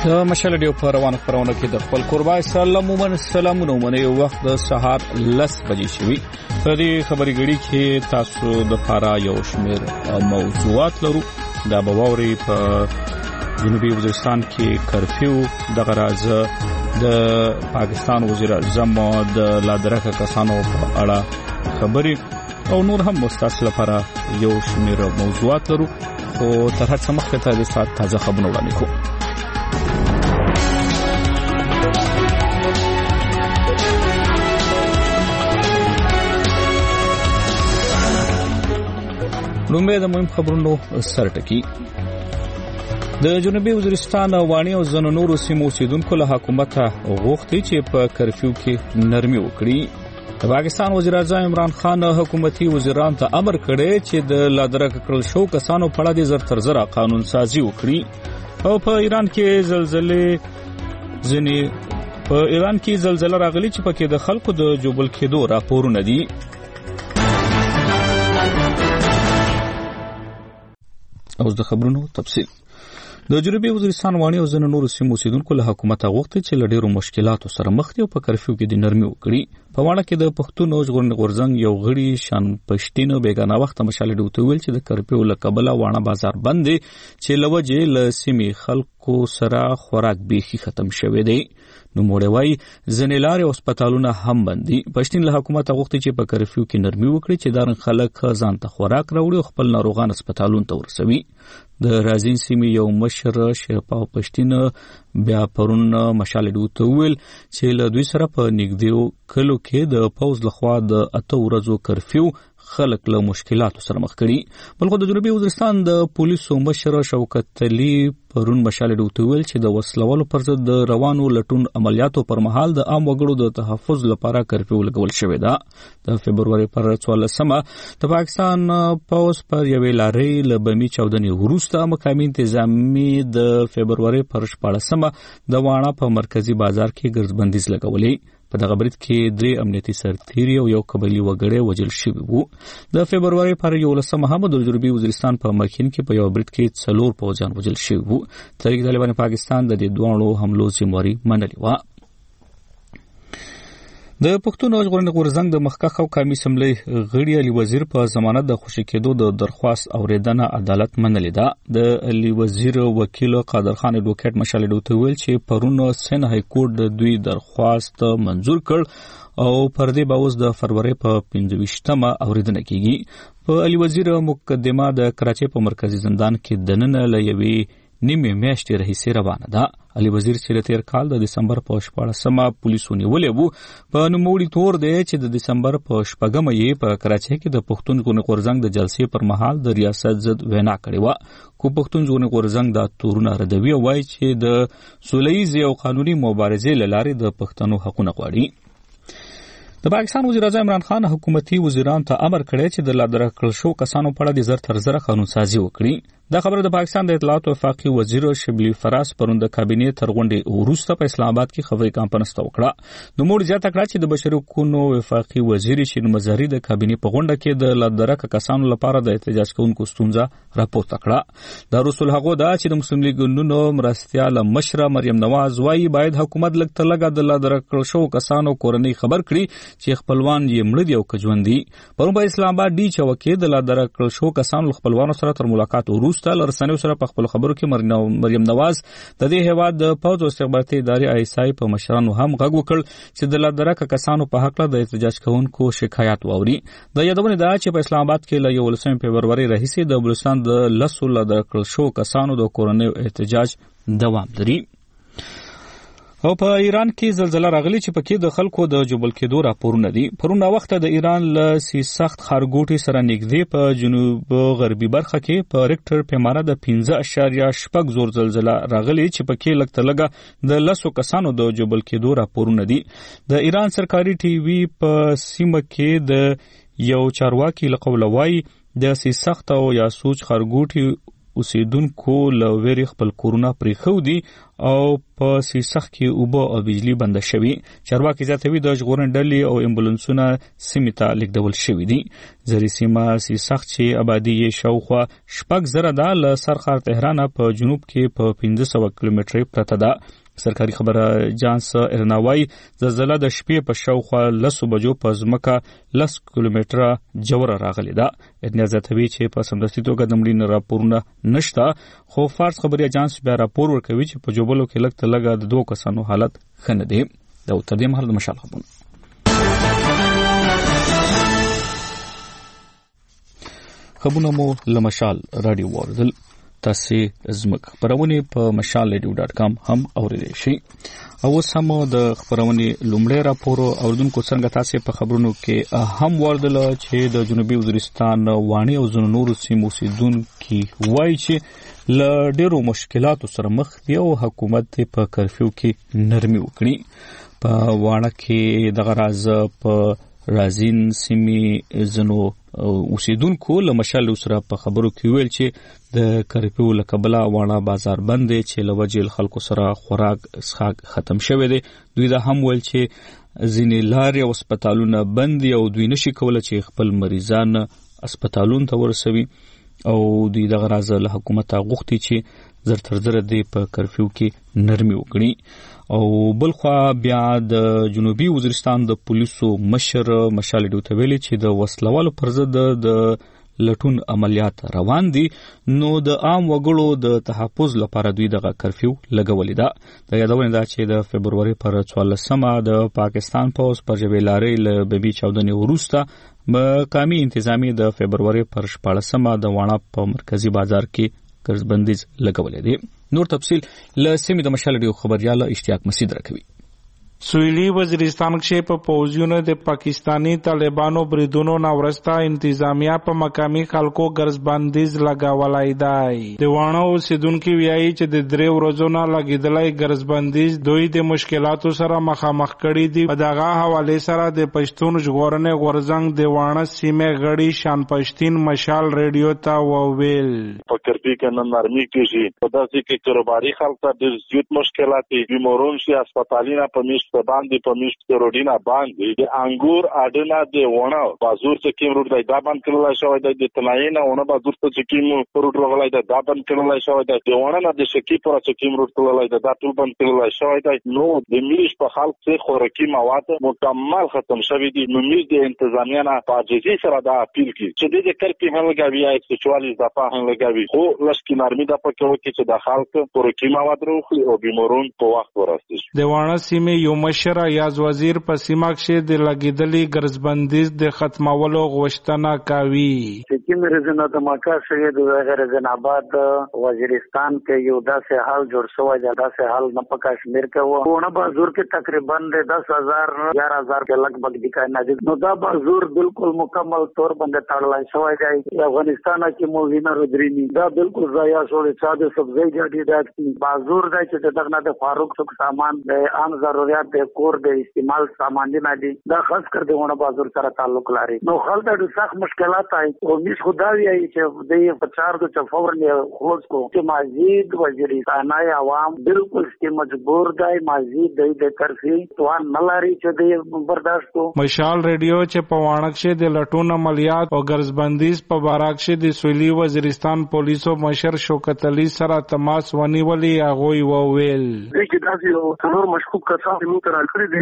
مشال ډیو په روانه خبرونه کې د خپل قربای سلامونه منې وخت د سهار 10 بجې شوي. په دې خبري غړي کې تاسو د پارا یو شمیر موضوعات لرو. دا به ووري په جنوبي وزیرستان کې کرفیو د غراز د پاکستان وزیر اعظم د لادرکه کسانو په اړه خبري او نور هم مستاصل لپاره یو شمیر موضوعات لرو. خو تر هڅه مخکې ته د سات تازه خبرونه وړاندې کوو. لومړی د مهم خبرونو سرټکی. د جنوبي وزیرستان وانی او ځینو نورو سیمو اوسیدونکو له حکومت غوښتي چې په کرفیو کې نرمي وکړي. د پاکستان وزیر اعظم عمران خان حکومتي وزیران ته امر کړی چې د لادرک کړل شو کسانو په اړه د زر تر زر قانون سازي وکړي. او په ایران کې زلزلې راغلي چې پکې د خلکو د جوبل کېدو راپورونه دي. اوس د خبرونو تفصیل. د جنوبي وزیرستان وانی او ځینو نورو سیمو اوسیدونکو له حکومت غوښتي چې له ډیرو مشکلاتو سره مخ دي او په کرفیو کې د نرمي وکړي. په وانه کې د پښتون او غورځنګ یو غړي شان پښتين بیگانه وخت مشال ډوته ویل چې د کرفیو له کبله وانه بازار بند دي چې لوجه له سیمې خلکو سره خوراک بیخي ختم شوی دی. نو موړوي ځنیلار او هسپتالونه هم بندي. پښتين له حکومت غوښتي چې په کرفیو کې نرمي وکړي چې دارن خلک ځان ته خوراک راوړي او خپل ناروغان هسپتالونو ته ورسوي. د رازین سیمې یو مشر شیرپا پښتين بیا پرون مشال ډوته ویل چې له دوی سره په نګدیو کلو کې د پوز لخوا د 8 ورځو کرفیو خلک له مشکلاتو سره مخ کړي. بلخو د جنوبي وزیرستان د پولیسو مشر شوکت علي پرون مشال ډوته ویل چې د وسلوالو پر ضد د روانو لټون عملیاتو پر مهال د عام وګړو د تحفظ لپاره کرفیو لګول شوې ده. د فبرवरी پر 14مه د پاکستان پوز پر یوې لارې له بمی چاودنې وروسته مقامي انتظامی د فبرवरी پر 14مه د واڼه په مرکزی بازار کې ګرځبندیز لګولې. په دغه برید کې 3 امنیتي سرتیري او یو قبایلی وګړي وژل شوي وو. د فبرवरी پر 11مه هم د جنوبي وزیرستان په مخین کې په یو برید کې 4 پوځیان وژل شوي وو. تحریک طالبان پاکستان د دې دوه حملو ذمہواری منلې و. د پښتون او غورځنګ د مخکخ او قومي سملې غړي علي وزیر په ضمانت د خوشی کېدو د درخواست اوریدنه عدالت منلې ده. د علي وزیر وکیل قادر خان اډوکیټ مشال ډوته ویل چې پرون سن های کورټ د دوی درخواست منظور کړ او پر دې باوس د فروری په 25مه اوریدنه کیږي. په علي وزیر مقدمه د کراچۍ په مرکزی زندان کې دننه لوي نیمه میاشتې راهیسې روانه ده. علي وزیر چې تیر کال د دسمبر په 14مه پولیسو نیولې وو. په نوموړي تور دی چې د دسمبر په 14مه یې په کراچۍ کې د پښتون غورځنګ د جلسې پر مهال د ریاست ضد وینا کړې و. کو پښتون غورځنګ دا تورونه ردوي او وايي چې د سوله‌ییزې او قانوني مبارزې لارې د پښتنو حقوقونه غواړي. د پاکستان وزیر اعظم عمران خان حکومتي وزیران ته امر کړی چې د لادرک کړل شو کسانو په اړه د زر تر زر قانون سازي وکړي. دا خبره د پاکستان د اطلاعات او وفاقي وزیر شبلی فراس پرون د کابینې تر غونډې وروسته په اسلام آباد کې خبري کانفرنس ته وکړه. نو موږ زیاته کړه چې د بشري حقوقو وفاقي وزیر شین مظهری د کابینې په غونډه کې د لادرک کسانو لپاره د احتجاج کوونکو ستونزه راپورته کړه. د رسول هغه دا چې د مسلم لیگ نونو مرستيال مشره مریم نواز وايي باید حکومت لږ تر لږه د لادرک کړل شو کسانو کورنۍ خبر کړي چې خپلوان یې مړ دي او کجوندي. پرون په اسلام آباد ډی چوکې د لادرک کړل شو کسانو خپلوانو سره تر ملاقات وروسته لرسنیو سره په خپل خبرو کې مریم نواز د دې هیواد د پوز او استخباراتي ادارې آیسای په مشرانو هم غږ وکړ چې د لادرک کسانو په حق له احتجاج کوونکو شکایت واوري. د یادونه ده چې په اسلام آباد کې له 11 فبرवरी راهیسې د بلوچستان د لسو لادرک شو کسانو د کورنۍ احتجاج دوام لري. او په ایران کې زلزلہ راغلی چې پکې د خلکو د جوبل کېدو راپورونه دي. پرونه وخت د ایران له سخت خارګوټي سره نږدې په جنوب غربي برخه کې په ریکټر پیمانه د 15.6 زور زلزلہ راغلی چې پکې لږ تر لږه د لسو کسانو د جوبل کېدو راپورونه دي. د ایران سرکاري ټي وي په سیمه کې د یو چارواکي لقول وای د سخت او یا سوچ خارګوټي اوسیدونکو له ویري خپل کورونه پرېښو دي او په سیسخ کې اوبه او بجلی بند شوي. چارواکي زیاتوي د ژغورنې ډلې او امبولانسونه سیمې ته لیږدول شوي دي. زری سیمه سیسخ چې آبادي یې شاوخوا 6,000 ده له سرخار تهران په جنوب کې په 1500 کیلومترۍ پرته ده. سرکاري خبره جانس ارناوای زلزلہ د شپې په شاوخوا 10 بجو په ځمکه 10 کیلومتره جوړه راغلی ده. ارناوای زیاتوي چې په سمدستي توګه د مړینې راپورونه نشته، خو فارس خبري اجانس بیا راپور ورکوي چې په جوبلو کې لږ تر لږه د 2 کسانو حالت ښه نه دی. دا تر دې مهاله د مشال خبرونه مو له مشال رادیو واردل. تاسو زموږ خبرونه په mashalradio.com هم اوریدئ شئ. او اوس هم د خبرونه لومړی راپور اوردونکو څنګه تاسو په خبرونو کې هم واردل چې د جنوبي وزیرستان وانی او زنو نور سیمو سیدونکو وایي چې له ډیرو مشکلاتو سره مخ دی او حکومت په کرفیو کې نرمي وکړي. په وانه کې د غراز په رازین سیمې زنو اوسیدونکو له مشال سره په خبرو کې ویل چې د کرفیو له کبله وانه بازار بند دي چې لوجل خلکو سره خوراک اسخاق ختم شوه دي. دوی دا هم ویل چې ځینې لارې او هسپتالونه بند دي او دوی نشي کولای چې خپل مریضان هسپتالونو ته ورسوي او دوی د غراز له حکومت غوښتي چې زر تر زر دي په کرفیو کې نرمي وکړي. او بلخوا بیا د جنوبي وزیرستان د پولیسو مشر مشال ډیو ویلي چې د وسلوالو پر ضد د لټون عملیات روان دي، نو د عام وګړو د تحفظ لپاره دوی دغه کرفیو لګولې ده. د یادونه ده چې د فبرवरी پر 14مه د پاکستان پوز پر جبیلاري له ببي چاودنې وروسته مقامي انتظامی د فبرवरी پر 14مه د وانه په مرکزی بازار کې قرضبندیز لګولې دي. نور تفصیل له سیمې د مشال ډیو خبرياله اشتیاق مسعود راکوي. سویلی وزیرستان کې په پوزیونو د پاکستانی طالبانو بریدونو ناورستا انتظامیه په مقامی خلکو ګرځبندیز لګولای دی. د وانه اوسیدونکو ویایي چې د 3 ورځو نه لګیدلای ګرځبندیز دوی د مشکلاتو سره مخامخ کړي دي. په دغه حواله سره د پښتون ژغورنې غورزنګ د وانه سیمه غړي شان پښتين مشال ریډیو ته وویل په کرپی کې نن نرمي کیږي په داسې کې کاروباري خلک ته ډېر زیات مشکلات دي. بیمارون شي هسپتالونه په په باندې په میشت روډینا باندې د انګور اډنا د ونه بازور څخه کیم روډ دا باندې کړل شوی د تناینا ونه بازور څخه کیم روډ راغلی دا باندې کړل شوی د ونه نه د شکی پر څخه کیم روډ کړل دا ټول باندې کړل شوی نو د میش په خلک څخه خوراکي مواد مکمل ختم شوی دي. نو میش د انتظامیه نه پاجزي سره دا اپیل کی چې د کرپی هم لګوي یا 144 دفعه هم لګوي خو لشکې نرمي د پکې وکړي چې د خلک خوراکي مواد راوخلي او بیمارون په وخت ورسېږي. د وانه سیمه مشر ایاز وزیر په سیمه کې د لګیدلې ګرځبندیز د ختمولو غوښتنه کوي. چې مرزنه د مکه شهید غیر زناباد وزیرستان کې یو داسې حال جوړ شوی دی، داسې حال نه په کشمیر کې و. ونه بازور کې تقریبا 10,000 11,000 کې لګبګ دي کاندید. نو دا بازور بالکل مکمل طور باندې تړل شوی دی. افغانستان کې مووینه رودرینی دا بالکل ضایع شوی چې د سبزی جاډي د بازور دی چې دغه د فاروق څخه سامان د عام ضرورت د کور د استعمال سامان دي نه دي دا خاص کر دیونه بازار سره تعلق لري. نو خلک د سخت مشکلات آئی او مش خدای چې د پچار د فورن خروج کو چې مزید وزیرستانای عوام بالکل چې مجبور دی مزید د کرفی توان نلاري چې د برداشت کو. مشال ریډیو چې په وانک شه د لټون عملیات او ګرځبندیز په باراک شه د سویلی وزیرستان پولیسو مشر شوکت علي سره تماس ونیولي هغه وویل چې تاسو څلور مشکوک کسان موږ تر کړی دی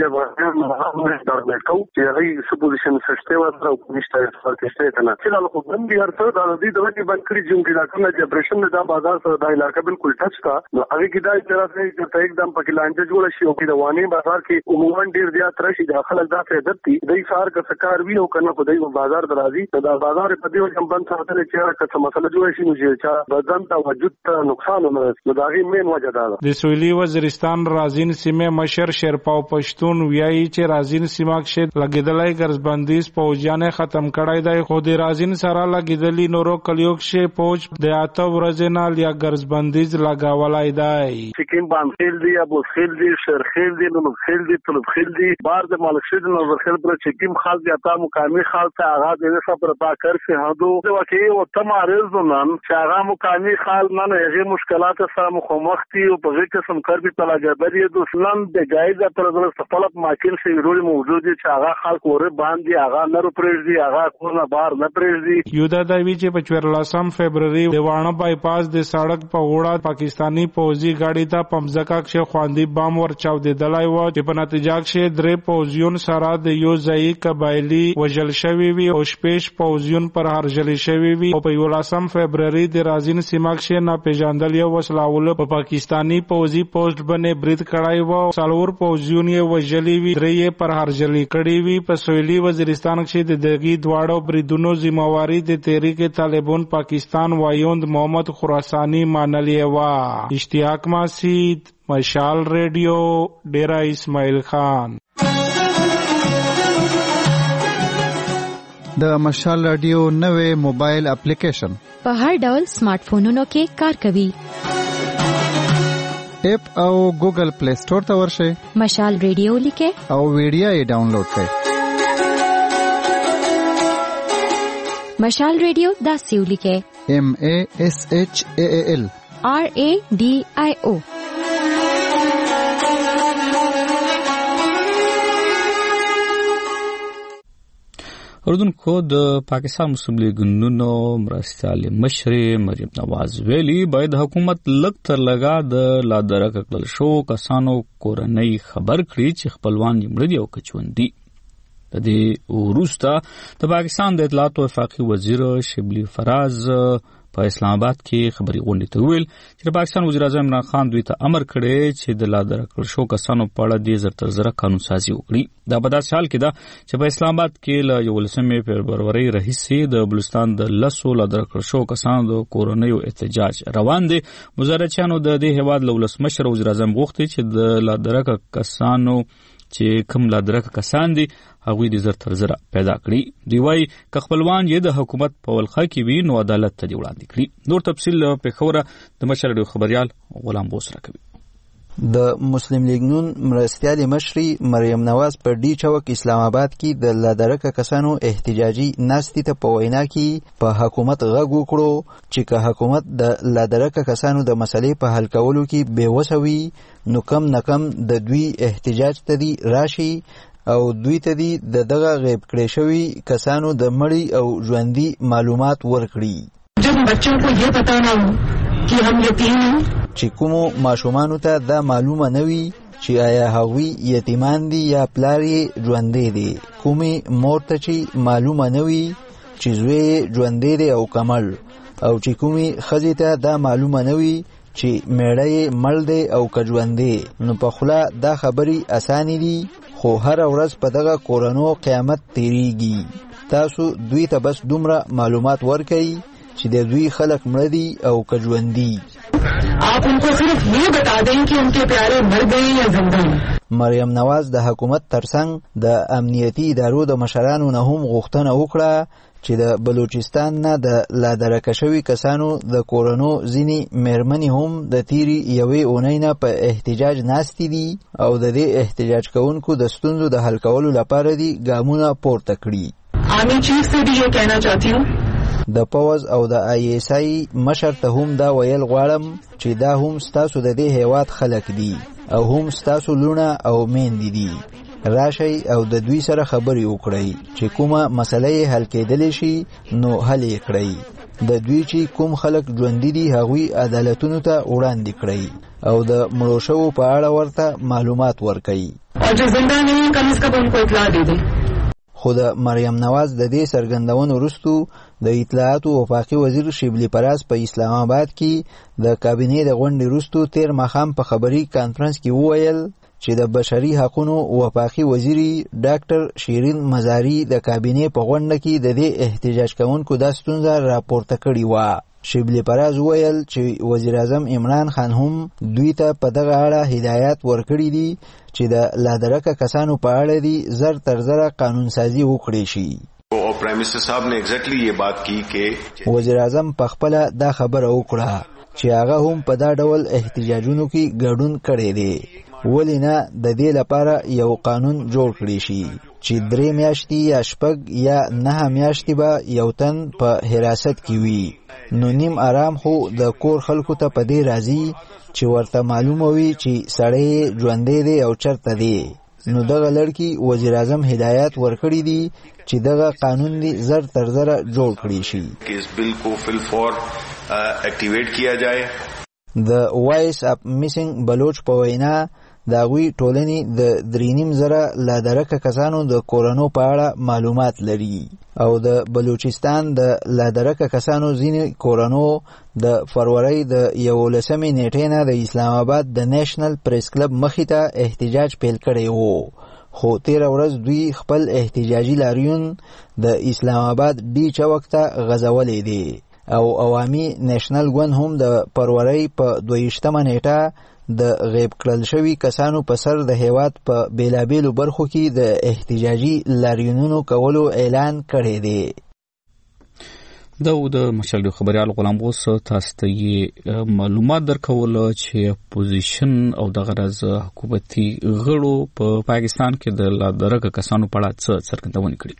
هغه دا کو چې هغه سپوزیشن سشته ورته او نشته ورته ته نه چې له کوم دی ارته دا د دې دغه باندې کړی چې دا کومه چې اپریشن دا بازار سره د علاقې بالکل ټچ تا نو هغه کې دا اعتراض دی چې एकदम پکې لانجه جوړ شي او د وانی بازار کې عموما ډیر زیات راشي د خلک دا څه عادت دي د سار کا سکار وی او کنه په دې بازار درازي دا بازار په دې وجه باندې ساتل چې هغه څه مسله جوړ شي نو چې بدن ته وجود ته نقصان نه نو دا غي مين وجه ده. د سویلی وزیرستان رازین سیمه مشر شیرپاو پښتون ویایي چې رازین سیمه کې لګیدلای ګرځبندیز پوجانه ختم کړای دی، خو د رازین سره لګیدلی نورو کلیو کې پوج د اته ورځې نه لیا ګرځبندیز لګاولای دی. سکیم باندې دی ابو خیل دی شرخیل دی نو خیل دی طلب خیل دی بار د مالک شید نظر خیل پر چکیم خاص دیتا مقامی خاص ته آغاز دې صبر تا کر فی هدو د واقعي او تمارز نن چې هغه مقامی خال نن هغه مشکلات سره مخامختی او په هغه قسم کار به تلا جبري د اسلام د جایزه پر د خپل ماکل شي ضروري موجود دي چې هغه خلک ور باندې هغه نر پرېږدي هغه کورنه بار نه پرېږدي. یودا دوی چې په 14 فبرवरी د وانه بایپاس د سړک په وړاندې پاکستانی پوځي گاډي ته پمزکا کې خواندي بام ور چاو د دلای و چې په نتیجه کې درې پوځیون سره د یو ځای قبایلی وجل شوی وي او شپږ پوځیون پر هرجلی شوی وي او په 14 فبرवरी د رازین سیمه کې ناپېژاندل یو وسلاول په پاکستانی پوځي پوسټ باندې برید کړای و. څلور پوځیون یې وجلی وي، درې پر هرجلی کړي وي. په سویلي وزیرستان کې د دغې دواړو بریدونو ذمہواری د تحریک طالبان پاکستان وایوند محمد خراسانی مانلی و. اشتیاق ماسید، مشال ریډیو، ډیرا اسماعیل خان. د مشال رادیو نوې موبایل اپلیکیشن په هر ډول سمارټ فونونو کې کار کوي. اپ او ګوګل پلی سٹور ته ورشئ، مشال ریډیو لیکئ او ویډیو یې ډاونلوډ کړئ. مشال ریډیو داسې ولیکئ MASHAAL RADIO. اردوونکو د پاکستان مسلم لیگ نونو مرستیال مشر مریم نواز ویلي باید حکومت لږ تر لږه د لا درکه کړل شو کسانو کورنۍ خبر کړي چې خپلوان یې مړه دي او کچوندي. د دې وروسته د پاکستان د اطلاعات او وفاقي وزیر شبلی فراز په اسلام آباد کې خبري غونډې ته ویل چې پاکستان وزیر اعظم عمران خان دوی ته امر کړی چې د لا درکړل شو کسانو په اړه د زر تر زر قانون سازي وکړي. دا په داسې حال کې ده چې په اسلام آباد کې له 11 فبرवरी راهیسې د بلوچستان د 10 لا درکړل شو کسانو د کورونیو احتجاج روان دي. مظاهرچیانو د دې هیواد له ولسمشر وزیر اعظم غوښتي چې د لا درکه کسانو چې کوم لا درکه کسان دي هغوی د زر تر زر پیدا کړي. دی وايي که خپلوان یې د حکومت په ولخه کې وي نو عدالت ته دی وړاندې کړي. نور تفصیل په خوره د مشر ریډیو خبريال غلام بوسره کوي. د مسلم لیگ نون مرستیال مشري مریم نواز په ډي چوک اسلام آباد کې د لادرکه کسانو احتجاجي ناستې ته په وینا کې په حکومت غږ وکړو چې که حکومت د لادرکه کسانو د مسلې په حل کولو کې بې وسه وي نو کم نه کم د دوی احتجاج ته دی راشي او دوی ته دی دغه غیب کړی شوي کسانو د مړي او ژوندي معلومات ورکړي. جب بچوں کو یہ پتا نہ ہو کہ ہم یتیم ہیں چې کومو ماشومانو ته دا معلومه نه وي چې آیا هغوی یتیمان دي یا پلار یې ژوندی دی، کومې مور ته چې معلومه نه وي چې زوی یې ژوندی دی او کمل، او چې کومې ښځې ته دا معلومه نه وي چې میړه یې مړ دی او که ژوندی. نو په خوله دا خبرې اسانې دي خو هره ورځ په دغه کورنو قیامت تیریږي. تاسو دوی ته بس دومره معلومات ورکئ چې د دوی خلک مړه دي او که ژوندي. آپ ان کو صرف یہ بتا دیں کہ ان کے پیارے مر گئے یا زندہ ہیں. مریم نواز د حکومت ترڅنګ د امنیتي ادارو د مشرانو نه هم غوښتنه وکړه چې د بلوچستان نه د لادرکه شوي کسانو د کورنو ځینې میرمنې هم د تیرې یوې اونۍ نه په احتجاج ناستې دي او د دې احتجاج کوونکو د ستونزو د حل کولو لپاره دي ګامونه پورته کړي. آرمی چیف سے بھی یہ کہنا چاہتی ہوں د پوز او د ISI مشر ته هم دا ویل غواړم چې دا هم ستاسو د دې هیواد خلک دي او هم ستاسو لونه او میندې دي. راشئ او د دوی سره خبرې وکړئ چې کومه مسله یې حل کېدلی شي نو حل یې کړئ. د دوی چې کوم خلک ژوندي دي هغوی عدالتونو ته وړاندې کړئ او د مړو شوو په اړه ورته معلومات ورکئ. اور جو زنده نہیں کم از کم ان کو اطلاع دے دیں. خو د مریم نواز د دې څرګندونو وروستو د اطلاعاتو وفاقي وزیر شبلی فراز په اسلام آباد کې د کابینې د غونډې وروستو تیر ماښام په خبري کانفرنس کې وویل چې د بشري حقوقو وفاقي وزیر ډاکټر شیرین مزاری د کابینې په غونډه کې د دې احتجاج کوونکو د ستونزه راپورته کړې و شبلی پراز ویل چې وزیر اعظم عمران خان هم دوی ته په دغه اړه هدایات ورکړي دي چې د لادرکه کسانو په اړه دي زر تر زره قانون سازي وکړي شي. اور پرائم منسٹر صاحب نے ایگزیکٹلی یہ بات کی کہ وزیر اعظم په خپل دا خبره وکړه چې هغه هم په دا ډول احتجاجونو کې ګډون کړی دی. ولې نه د دې لپاره یو قانون جوړ کړی شي چې 3 میاشتې یا 6 یا 9 میاشتې به یو تن په حراست کې وي. نو نیم آرام خو د کور خلکو ته په دې راځي چې ورته معلومه وي چې سړی ژوندی دی او چرته دی. نو دغه لړکی وزیر اعظم هدایت ورکړي دي چې دغه قانون دی زر تر زره جوړ کړی شي. اس بل کو فل فور ایکټیویټ کیا جائے. د وایس اپ میسنګ بلوچ په وینا دا غوی ټولنې د 3.5 زره لادرکه کسانو د کورونو په اړه معلومات لري او د بلوچستان د لادرکه کسانو ځینې کورونو د فروری د 11 نیټې نه د اسلام آباد د نېشنل پریس کلب مخې ته احتجاج پیل کړی وو. خو 13 ورځ دوی خپل احتجاجي لاریون د اسلام آباد ډي چوک ته غځولې دي او عوامي نېشنل ګوند هم د فروری په 22 نیټه د غیب کړل شوی کسانو په سر د هیواد په بیلابیلو برخو کې د احتجاجي لاریونونو کولو اعلان کړی دی. د مشال خبريال غلام غوس تاسو ته معلومات درکول چې اپوزیشن او د غرض حکومتي غړو په پاکستان کې د لادرکه کسانو په اړه څه څرګندونه کړې.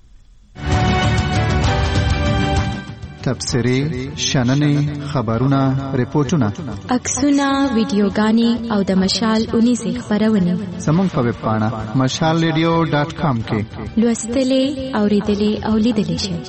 تبصرې، شننې، خبرونه، ریپورتونه، عکسونه، ویډیوګانې او د مشال 19 خبرونه زموږ په ویب پاڼه mashalradio.com کې لوستلې، اوریدلې او لیدلې شئ.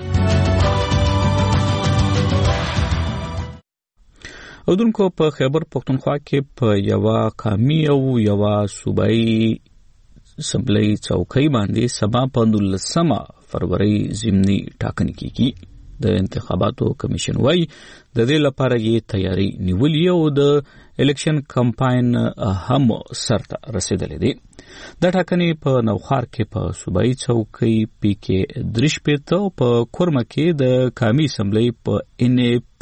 اودونکو په خیبر پختونخوا کې په یو قومي او یو صوبایي اسمبلی چوکۍ باندې سبا په 19 فروری ضمني ټاکنې کیږي. د انتخاباتو کمیشن وايي د دې لپاره یې تیاری نیولې او د الیکشن کمپاین هم سرته رسیدلې دي. د ټاکنې په نوخار کې په صوبایي چوکۍ پی کې درشپېته او په کورمه کې د قومي اسمبلی په ان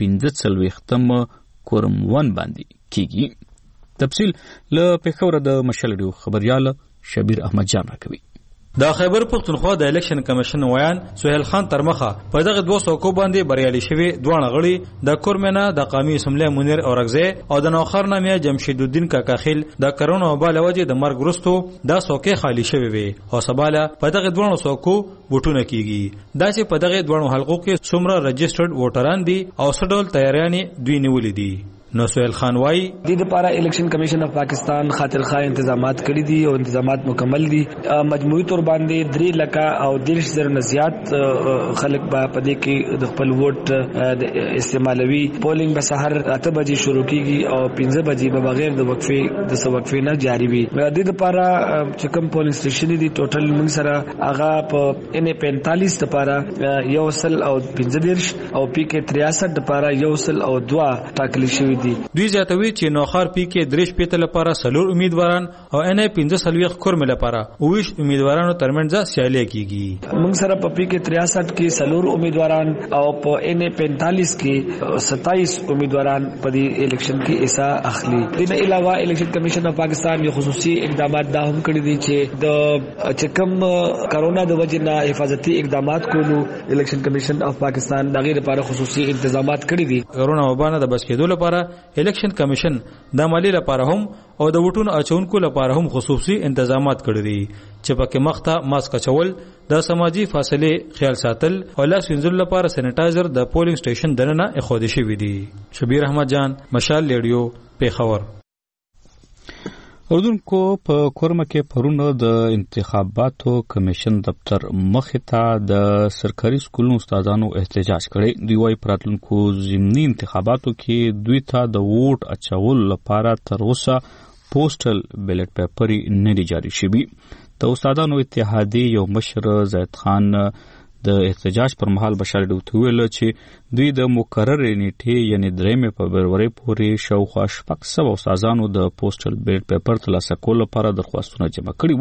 15 کورم 1 باندې کیږي. تفصیل له پېښور د مشال خبريال شبیر احمد جان راکوي. د خیبر پختونخوا د الیکشن کمیشن ویان سہیل خان ترمخه په دغه 200 کو باندې بریالي شوی دوه غړي د کورمنه د قومي اسمبلی منیر اورغزه او د نوخر نامه جمشید الدین کاکاخیل د کرونا وبال وجه د مرګ وروسته د سوکې خالی شوی وي او سباله په دغه 200 کو ووټونه کیږي. دا چې په دغه 2 حلقو کې څومره رجسټرډ ووټران دي او سډول تیاریانې دوی نیولې دي. نو سہیل خان وايي د لپاره الیکشن کمیشن اف پاکستان خاطر خای انتظامات کړی دي او انتظامات مکمل دي. مجموعي تور باندې 3 لک او 10,000 نه زیات خلک په پدې کې د خپل ووټ استعمالوي. پولینګ به سحر 8 بجې شروع کیږي او 15 بجې به بغیر د وقفې نه جاری وي. د لپاره چې کوم پولینګ سټیشن دي ټوټل موږ سره هغه په ان 45 لپاره 100 او 15 او پی کې 63 لپاره 100 او 2 ټاکل شوی. دوی زیاتوي چې نوخار پی کې درش پیته لپاره سلور امیدواران او ان 15 کورم لپاره 20 امیدوارانو ترمنځ سیالي کیږي. موږ سره په پی کې 63 کې سلور امیدواران او په ان 45 کې 27 امیدواران په دې الیکشن کې حصہ اخلي. د علاوه الیکشن کمیشن اف پاکستان یو خصوصي اقدامات دا هم کړی دي چې د چکم کرونا د وجې نه حفاظتي اقدامات کولو الیکشن کمیشن اف پاکستان دغه لپاره خصوصي انتظامات کړی دي. کرونا وبا نه د بچ کېدو لپاره الیکشن کمیشن د مالی لپاره هم او د وټونو اچونکو لپاره هم خصوصي انتظامات کړی دي چې پکې مخته ماسک چول، د سماجی فاصله خیال ساتل او لاس وینځلو لپاره سینیټایزر د پولینګ سټیشن دننه اخوادي شوی دي. شبیر احمد جان، مشال ریډیو، پېښور. اردوونکو په کورمه کې پرونه د انتخاباتو کمیشن دفتر مخې ته د سرکاري سکولونو استادانو احتجاج کړی. دوی وايي پراتلونکو ضمني انتخاباتو کې دوی ته د ووټ اچولو لپاره تر اوسه پوسټل بیلټ پیپر نه دی جاري شوی. د استادانو اتحادیې یو مشر زید خان د احتجاج پر مهال بشار ډوته ویل چې دوی د مقرره نیټې یعنی 3 فبروري پورې شاوخوا 600 استادانو د پوسټل بیلټ پیپر ترلاسه کولو لپاره درخواستونه جمع کړي وو،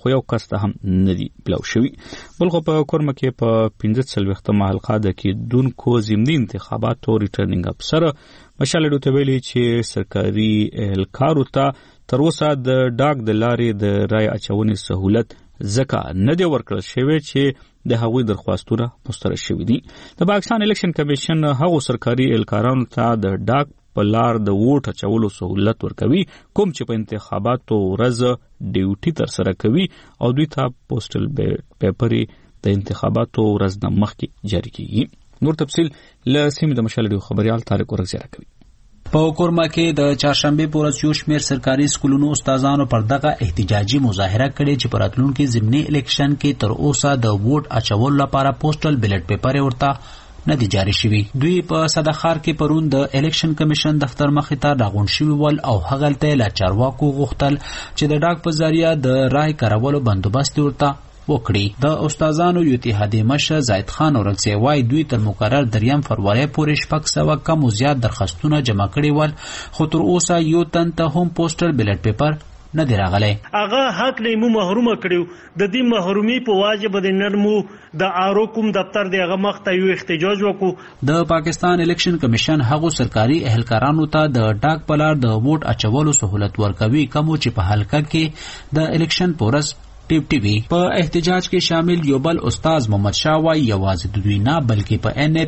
خو یو کس ته هم نه دی بلو شوی. بل خو په کورمه کې په 15 حلقه د کېدونکو ضمني انتخاباتو ریټرنینګ افسر مشال ډوته ویلي چې سرکاري اهلکارو ته تر اوسه د ډاک د لارې د رای اچونې سہولت ځکه نه دی ورکړل شوی چې د هغوی درخواستونه مسترد شوي دي. د پاکستان الیکشن کمیشن هغو سرکاري اهلکارانو ته د ډاک په لار د ووټ اچولو سہولت ورکوي کوم چې په انتخاباتو ورځ ډیوټي ترسره کوي او دوی ته پوسټل پیپرې د انتخاباتو ورځ نه مخکې جاری کیږي. نور تفصیل له سیمې د مشال ډیو خبريال طارق ورغزیره کوي. په کورما کې د چهارشنبه پورز یو شمېر سرکاري سکولونو استادانو پر دغه احتجاجي مظاهره کړې چې په راتلونکي ضمني الیکشن کې تر اوسه د ووټ اچولو لپاره پوسټل بیلټ پیپر ورته نه دی جاری شوی. دوی په صدخار کې پرون د الیکشن کمیشن دفتر مخې ته راغونډ شوي ول او هغلته له چارواکو غوښتل چې د ډاک په ذریعہ د رای کارولو بندوبست ورته وکړي. د استادانو اتحادیې مشر زاید خان اورکزی وایي دوی تر مقرر 3 فروری پورې 600 کم او زیات درخواستونه جمع کړي ول خو تر اوسه یو تن ته هم پوسټل بیلټ پیپر نه دی راغلی. هغه حق نه مو محرومه کړیو. د دې محرومي په واجب د نرمو د آرو کوم دفتر دی هغه مخته یو احتجاج وکړو. د پاکستان الیکشن کمیشن هغو سرکاري اهلکارانو ته د ډاک پلار د ووټ اچولو سہولت ورکوي کوم چې په حلقه کې د الیکشن پورس ټي وي. په احتجاج کې شامل یو بل استاد محمد شاه وایي یوازې د دوی نه بلکې په ان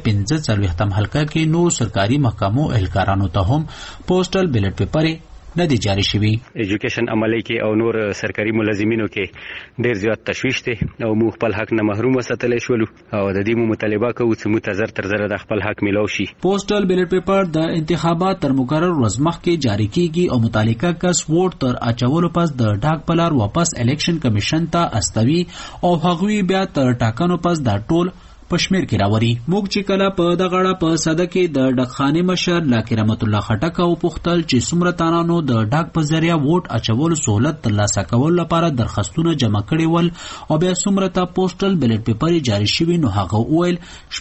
15 حلقه کې نو سرکاري محکمو اهلکارانو ته هم پوسټل بیلټ پیپر نه دی جاری شوی. ایجوکیشن عملی کې او نور سرکاري ملازمینو کې ډیر زیات تشویش دی او موږ خپل حق نه محروم وساتل شولو او د دې مو مطالبه کوو چې متزر تر زره د خپل حق ملو شي. پوسټل بیلټ پیپر د انتخابات تر مقرر ورځ مخکې جاری کیږي او متعلقه کس ووټ تر اچولو پس د ډاک پلار واپس الیکشن کمیشن ته استوي او هغوی بیا تر ټاکنو پس دا ټول پشمیر کې راوري. موږ چې کله په دغړه په صده کې د ډاکخانې مشر لاکی رحمت الله خټک او پختل چې څومره تانانو د ډاک په ذریعہ ووټ اچولو سہولت ترلاسه کول لپاره درخواستونه جمع کړي ول او بیا څومره ته پوسټل بیلټ پیپر جاری شوی نو هغه وویل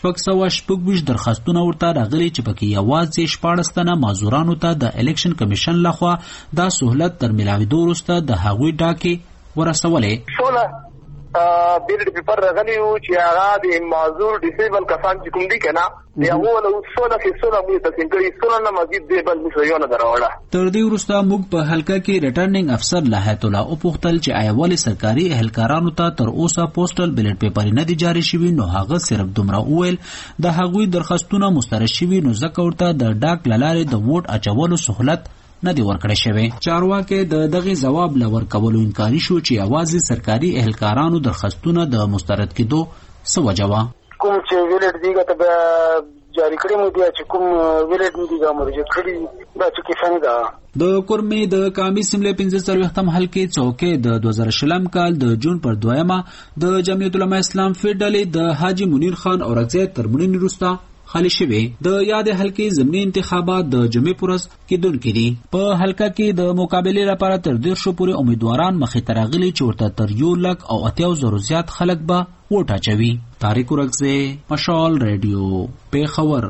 626 درخواستونه ورته راغلي چې پکې یوازې 14 تنه معذورانو ته د الیکشن کمیشن لخوا دا سہولت تر ملاویدو وروسته د هغوی ډاکې ورسولې. بیلټ پیپر راغلی و چې هغه د معذور ډیسیبل کسان چې کوم دي کنه دی هغه له 16 مو تاسو کې 16 نه مزید دی بل مشویونه دراوړه. تر دې وروسته موږ په حلقه کې ریټرنینګ افسر لحیت الله او پختل چې آیوال سرکاري اهلکارانو ته تر اوسه پوسټل بیلټ پیپر نه دی جاری شوی نو هغه صرف دومره وویل د هغوی درخواستونه مسترد شوی نو ځکه ورته د ډاک لارې د ووټ اچولو سہولت نه دی ورکړی شوی. چارواکي د دغه جواب لور کولو انکاری شو چې یوازې سرکاري اهلکارانو درخواستونه د مسترد کېدو سوجوا کوم چې ویلټ دیګه ته جاری کړی مو دی چې کوم ویلټ دیګه مرجع کړی دا چې څنګه ده. د کورمې د کامی سیمله 15 حلقې چوکې د 2020 کال د جون پر 2 د جمعیت العلماء اسلام فیډرالي د حاجی منیر خان اورکزی ترمنین روستا خالی شوی. د یاد حلقې ضمني انتخابات د جمعې پورز کېدونکي دي. په حلقه کې د مقابلې لپاره تر 150 پورې امیدواران مخې ته راغلي چې ورته تر 1,80,000 زیات خلک به ووټ اچوي. طارق ورغزی، مشال ریډیو، پیښور.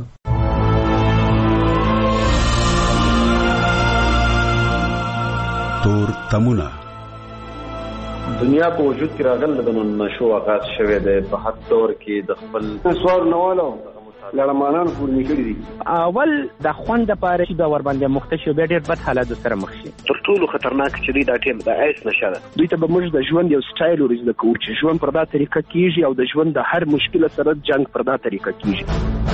تور تمونه دنیا په وجود کې راغله د نشو آغاز شوه د په حد دور کې د خپل سوار نوالو لړمانان پورنی کړی دي. اول د خوند لپاره چې د ور باندې مختشو به ډېر بد حالات سره مخ شي. تر ټولو خطرناک چې دی دا ټیم د ایس نشه ده. دوی ته به موږ د ژوند یو سټایل ورزده کوو چې ژوند پر دا طریقه کیږي او د ژوند د هر مشکل سره جنگ پر دا طریقه کیږي.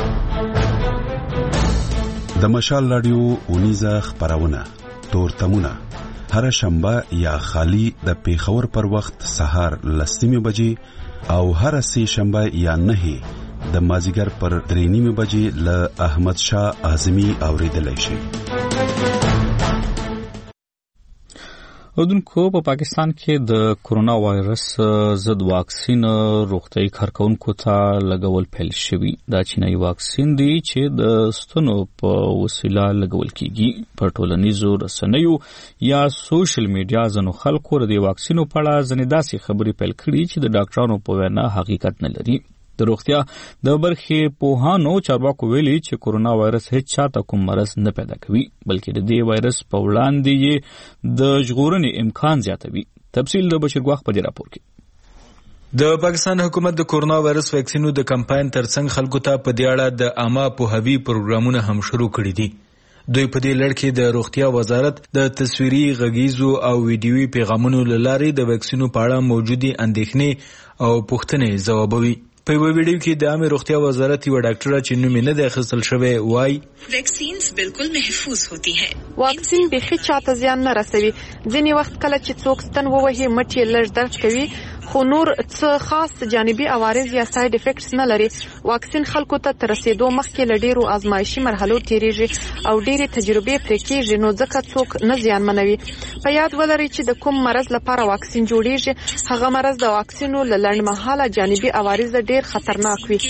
د مشال رادیو اونیزه خبرونه تور تمونه هر شنبه یا خالی د پیښور پر وخت سهار 10 بجې او هر سه شنبه یا 9 د مازیګر پر 3 بجې له احمد شاه اعظمي اوریدلای شي. اودونکو په پاکستان کې د کورونا وایرس ضد واکسین روغتیايي کارکونکو ته لګول پیل شوی. دا چینایي واکسین دی چې د ستنو په وسیله لګول کیږي. په ټولنیزو رسنیو یا سوشل میډیا ځنو خلکو د واکسینو په اړه ځنې داسې خبرې پیل کړي چې د ډاکټرانو په وینا حقیقت نه لري. د روغتیا د برخې پوهانو چارواکو ویلي چې کورونا وایرس هیڅ چاته کوم مرض نه پیدا کوي بلکې د دې وایرس په وړاندې د ژغورنې امکان زیاتوي. تفصیل د بشیر ګواخ په دې راپور کې. د پاکستان حکومت د کورونا وایرس ویکسینو د کمپاین ترڅنګ خلکو ته په دې اړه د عامه پوهاوي پروګرامونه هم شروع کړي دي. دوی په دې لړ کې د روغتیا وزارت د تصویري غږیزو او ویډیوي پیغامونو له لارې د ویکسینو په اړه موجودي اندېښنې او پوښتنې ځوابوي. په یو ویډیو کې د عامه روغتیا وزارت یو ډاکټر چې نوم یې نه دی اخیستل شوی وایي ویکسینز بالکل محفوظ ہوتی ہے. واکسین بخي چاته زیان نه رسوي. ځینې وخت کله چې څوک ستن ووهي مټ یې لږ درد کوي خو نور څه خاص جانبي عوارض یا ساید افیکټس نه لري. واکسین خلکو ته تر رسیدو مخکې له ډیرو آزمایشي مرحلو تیریږي او ډیرې تجربې پرې کیږي نو ځکه څوک نه زیانمنوي. په یاد ولرئ چې د کوم مرض لپاره واکسین جوړیږي هغه مرض د واکسینو له لنډمهاله جانبي عوارض ډیر خطرناک وي.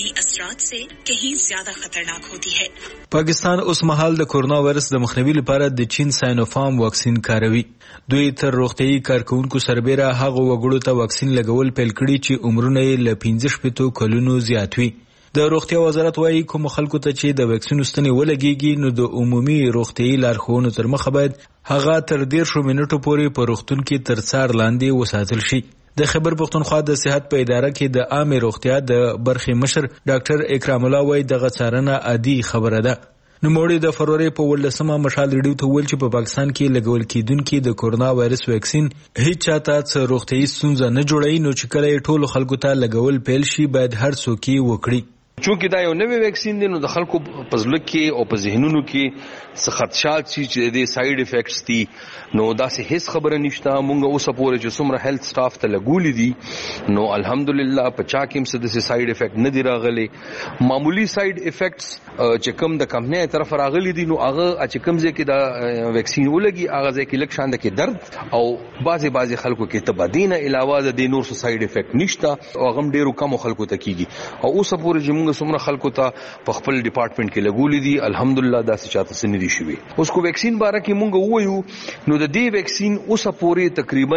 پاکستان اوس مهال د کورونا وایرس د مخنیوي لپاره د چین ساینوفارم واکسین کاروي. دوی تر روغتیايي کارکونکو سربېره هغه وګړو ته واکسین لګول پیل کړي چې عمرونه یې له 15 کلونو زیات وي. د روغتیا وزارت وايي کوم خلکو ته چې د واکسین ستنې ولګيږي نو د عمومي روغتیايي لارښوونو تر مخه باید هغه تر 10 منټو پورې په روغتون کې تر څار لاندې وساتل شي. د خیبر پختونخوا د صحت په اداره کې د عامه روغتیا د برخې مشر ډاکټر اکرام الله وایي دغه څارنه عادي خبره ده. نوموړي د فروری په 18مه مشال ریډیو ته ویل چې په پاکستان کې لګول کېدونکي د کورونا وایرس ویکسین هیڅ چاته څه روغتیايي ستونزه نه جوړوي نو چې کله ټولو خلکو ته لګول پیل شي باید هر څوک یې وکړي. چونکه دا یو نوې ویکسین دی نو د خلکو په زړه کې او په ذهنونو کې څه خدشات چې د ساید افیکټس دي نو دا سه هیڅ خبره نشته. مونږ اوس پورې چې څومره هیلث سټاف ته لګولې دي نو الحمدلله په چا کې څه د ساید افیکټ نه دی راغلي. معمولی ساید افیکټس چې کوم د کمپنۍ طرف راغلي دي نو هغه چې کوم ځای کې دا ویکسین ولګي هغه ځای کې لږ شان د کې درد او بعضي خلکو کې تبدینه علاوه د نور څه ساید افیکټ نشته او هغه ډیرو کم خلکو ته کیږي. او اوس پورې موږ څومره خلکو ته په خپل ډپارټمنټ کې لګولې دي الحمدلله دا څه چاته سن دي شوی. اوس کو ویکسین باره کې مونږ وایو نو د دې ویکسین اوس پورې تقریبا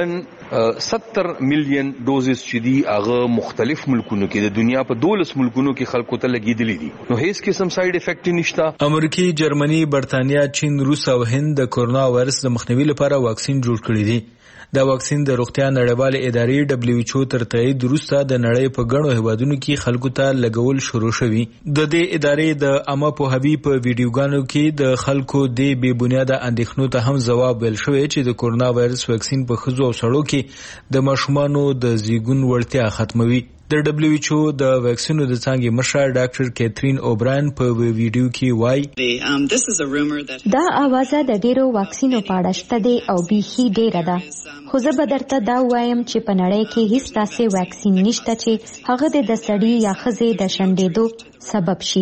70 میلیون ډوزز چې دي هغه مختلف ملکونو کې د دنیا په 12 ملکونو کې خلکو ته لګیدلې دي نو هیڅ قسم ساید افیکټ نشته. امریکا، جرمني، برتانیا، چین، روس او هند د کورونا وایرس د مخنیوي لپاره واکسین جوړ کړی دي. دا واکسین د روغتیا نړیوالې ادارې WHO تر تایید وروسته د نړۍ په ګڼو هیوادونو کې خلکو ته لګول شروع شوي. د دې ادارې د عامه پوهاوي په ویډیوګانو کې د خلکو د بې بنیاده اندېښنو ته هم ځواب ویل شوی چې د کورونا وایرس واکسین په ښځو او سړو کې د ماشومانو د زیږون وړتیا ختموي. د WHO د واکسینو د څانګې مشر ډاکټر کیترین اوبراین په ویډیو کې وایي دا اوازه د ډیرو واکسینو په اړه شته دی او بیخي ډیره ده خو زه به درته دا وایم چې په نړۍ کې هیڅ داسې واکسین نشته چې هغه د سړي یا ښځې د شنډېدو سبب شي.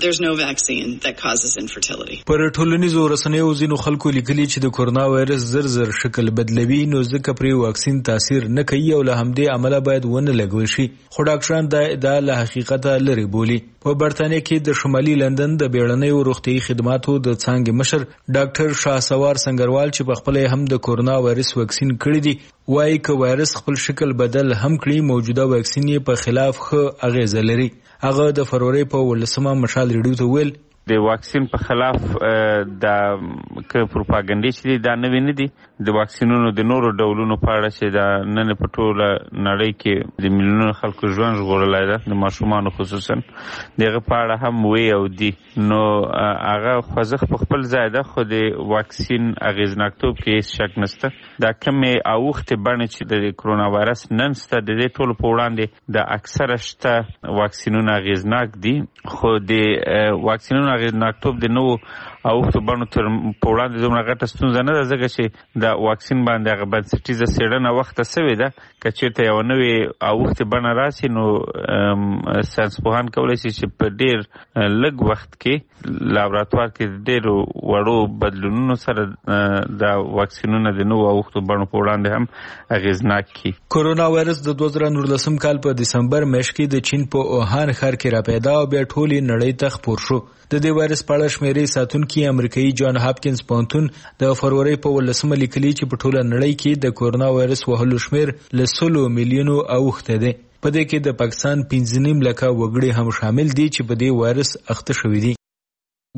پر ټولنیزو رسنیو ځینو خلکو لیکلي چې د کورونا وایرس زر شکل بدلوي نو ځکه پرې واکسین تاثیر نه کوي او له همدې عمله باید ونه لګول شي. خو ډاکټران دا ادعا له حقیقته لرې بولي. په برتانیا کې د شمالي لندن د بیړنیو روغتیايي خدماتو د څانګې مشر ډاکټر شاهسوار سنگروال چې په خپل هم د کورونا وایرس واکسین کړی دی وایي که وایرس خپل شکل بدل هم کړي موجوده واکسین یې په خلاف ښه اغیزه لري. هغه د فروری په 18مه مشال ریډیو ته ویل د واکسین په خلاف د پروپاګاندا چې دا نه ویني دي د واکسینونو د نورو ډولونو په اړه چې دا نن په ټوله نړۍ کې د میلیونونو خلکو ژوند ژغورلای ده د ماشومانو خصوصا دغه په اړه هم وی او دي نو هغه خوځښت په خپل ځای ده خو د واکسین اغیزناکتوب کې هیڅ شک نشته. دا کمې اوختې بڼې چې د کرونا وایرس نن شته د دې ټولو په وړاندې د اکثره شته واکسینونه اغیزناک دي خو د واکسینونو اغیزناکتوب د نوو اوختو بڼو تر په وړاندې دومره غټه ستونزه نه ده ځکه چې د واکسین باندې هغه بنسټیزه څېړنه وخته سوې ده. که چېرته یوه نوې اوختې بڼه راسي نو ساینسپوهان کولی شي چې په ډېر لږ وخت کې لابراتوار کې ډېرو وړو بدلونونو سره د واکسینونه د نوو اوختو بڼو په وړاندې هم اغیزناک کړي. کورونا وایرس د 2019 کال په دسمبر میاشت کې د چین په اوهان ښار کې راپیدا او بیا ټولې نړۍ ته خپور شو. د دې وایرس په اړه شمیرې ساتونکي امریکایي جان هاپکینز پوهنتون د فروری په 18مه لیکلي چې په ټوله نړۍ کې د کورونا وایرس وهلو شمیر له 100 میلیونو اوښته دی. په دې کې د پاکستان 5.5 لکه وګړي هم شامل دي چې په دې وایرس اخته شوي دي.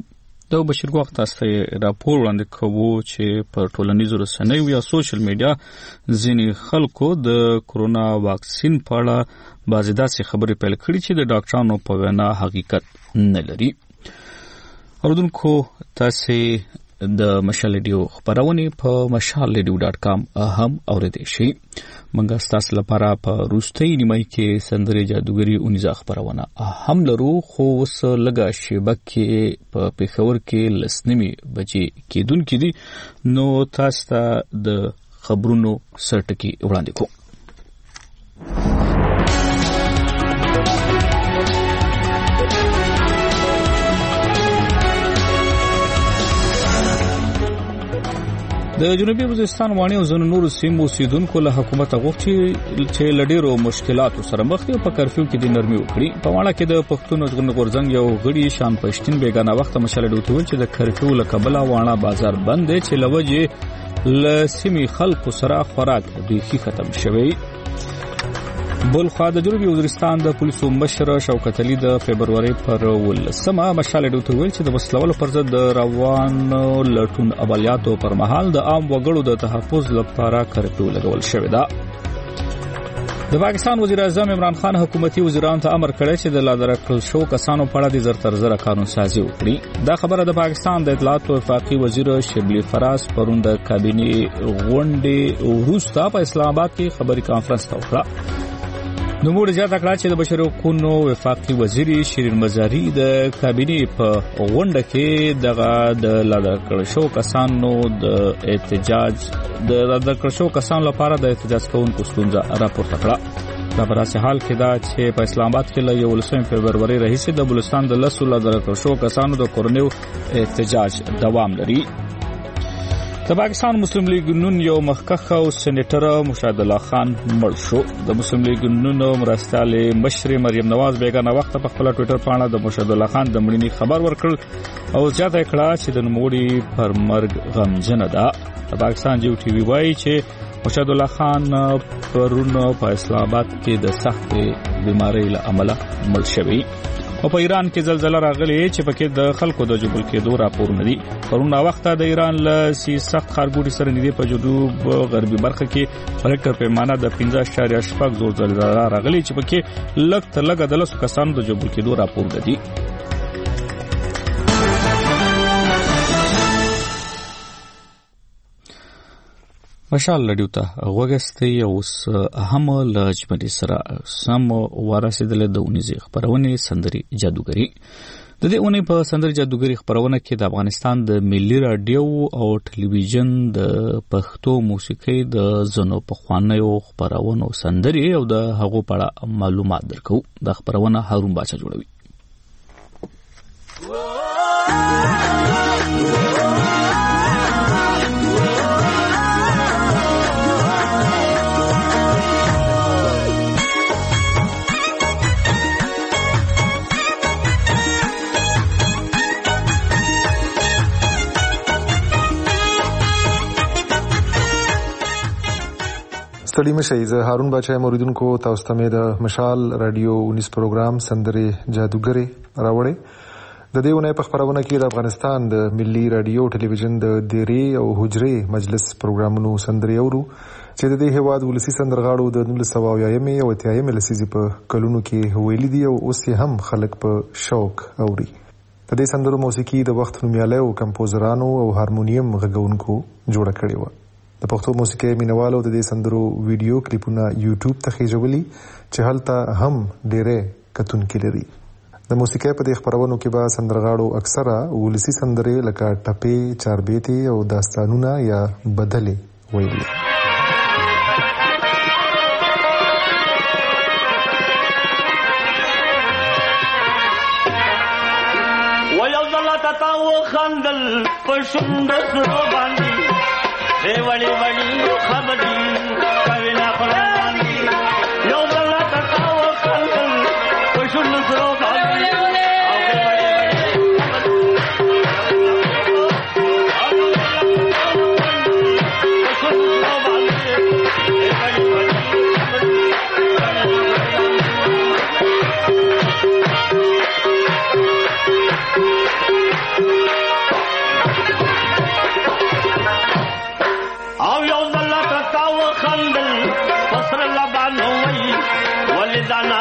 د بشیر وخت تاسو راپور وړاندې کوو چې په ټولنیزو رسنیو یا سوشل میډیا ځینې خلکو د کرونا واکسین په اړه بعضې داسې خبرې پیل کړي چې د ډاکټرانو په وینا حقیقت نه لري. اوریدونکو تاسې د مشال ریډیو خبرونه په mashalradio.com هم اوریدئ شئ. موږ تاسو لپاره په روستۍ نیمه کې سندري جادوګری اونیزه خبرونه هم لرو، خو وس لګا شبکه په پیښور کې لسنیمه بجې کېدونکې دي. نو تاسو ته د خبرونو سرټکی وړاندې کوم. د جنوبي وزیرستان وانی او ځینو نورو سیمو اوسیدونکو له حکومت غوښتي چې لډیرو مشکلاتو سره مخ دي په کرفیو کې د نرمي وکړي. په وانه کې د پښتون غورځنګ یو غړي شان پښتين بیگانه وخت مشاله دوتول چې د کرفیو له کبله وانه بازار بند دي چې لوجه لسیمي خلکو سره خوراک بیخي ختم شوی. بلخوا د جنوبي وزیرستان د پولیسو مشر شوکت علي د فبرवरी پر 18 مشاله دوتول چې د وسلوالو پر ضد روان لټون عملیاتو پر مهال د عام وګړو د تحفظ لپاره کرفیو لګول شوی دا. د پاکستان وزیر اعظم عمران خان حکومتي وزیرانو ته امر کړی چې د لادرکل شو کسانو په اړه د زرترزره قانون سازي وکړي. دا خبره د پاکستان د اطلاعات او وفاقي وزیر شبلی فراز پرون د کابینې غونډې وروسته په اسلام آباد کې خبري کانفرنس ته وکړه. نو موږ زیاته کړه چې د بشري حقوقو وفاقي وزیر شیرین مزاری د کابینې په غونډه کې دغه د لادرکل شو کسانو د احتجاج لپاره د احتجاج کوونکو ستونزه راپورته کړه. دا په داسې حال کې دا چې په اسلام آباد کې له 11 فبرवरी راهیسې د بلوچستان د لسو لادرکل شو کسانو د کورونیو احتجاج دوام لري. د پاکستان مسلم لیگ نون یو مخکښ او سېنیټر مشاهد الله خان مړ شو. د مسلم لیگ نون مرستیال مشر مریم نواز بیگانه وخت په خپل ټوئیټر باندې د مشاهد الله خان د مړینې خبر ورکړ او زیاته کړه چې د نوموړي پر مرګ غمجن ده. د پاکستان جیو ټي وی وایي چې مشاهد الله خان پرون په اسلام آباد کې د سخت بیماری له امله مړ شوی. او په ایران کې زلزلہ راغلی چې پکې د خلکو د جبل کېدو راپورونه دي. پرون وخت د ایران له سخت خارګوډي سره نږدې په جنوب غربي برخه کې په ریکټر پیمانه د 15.8 زور زلزلہ راغلی چې پکې لږ تر لږه د 100 کسانو د جبل کېدو راپورونه دي. مشال رادیو ته وګستې اوس هم لجبني سره سم ورسېدل د اونیزه خبرونه سندري جادوګری. د دې اونۍ په سندري جادوګری خبرونه کې د افغانستان د ملي رادیو او ټلویزیون د پښتو موسیقي د زنو په خوانیو خبرونه سندري او د هغو په اړه معلومات درکو. د خبرونه هارون باچا جوړوي. ستړي مشئ. زه هارون باچا موریدونکو تاسو ته د مشال رادیو 19 پروګرام سندري جادوګری راوړی. د دې ونې په خبرونه کې د افغانستان د ملي رادیو ټلویزیون د دیری او حجرې مجلس پروګرامونو سندري اورو چې د دې هواد ولسی سندرغاړو د 1980 او 80 لسیزې په کلونو کې ویلي دي او اوس هم خلک په شوق اوري. د دې سندرو موسیقي د وخت نومیاله او کمپوزرانو او هارمونیم غږونکو جوړه کړې و. د پښتو موسیقي مینوالو د دې سندرو ویډیو کلیپونه یوټیوب ته خېژولي چې هلته هم ډېرې کتونکي لري. د موسیقي په دې خبرونو کې به سندرغاړو اکثره ولسی سندرې لکه ټپې، چاربیتې او داستانونه یا بدلې ویلي. خندل پښوند سره باندې دی وړي وړي خبرې کوي نه پرانی یو بل تاو خندل پښوند سره باندې او دی وړي وړي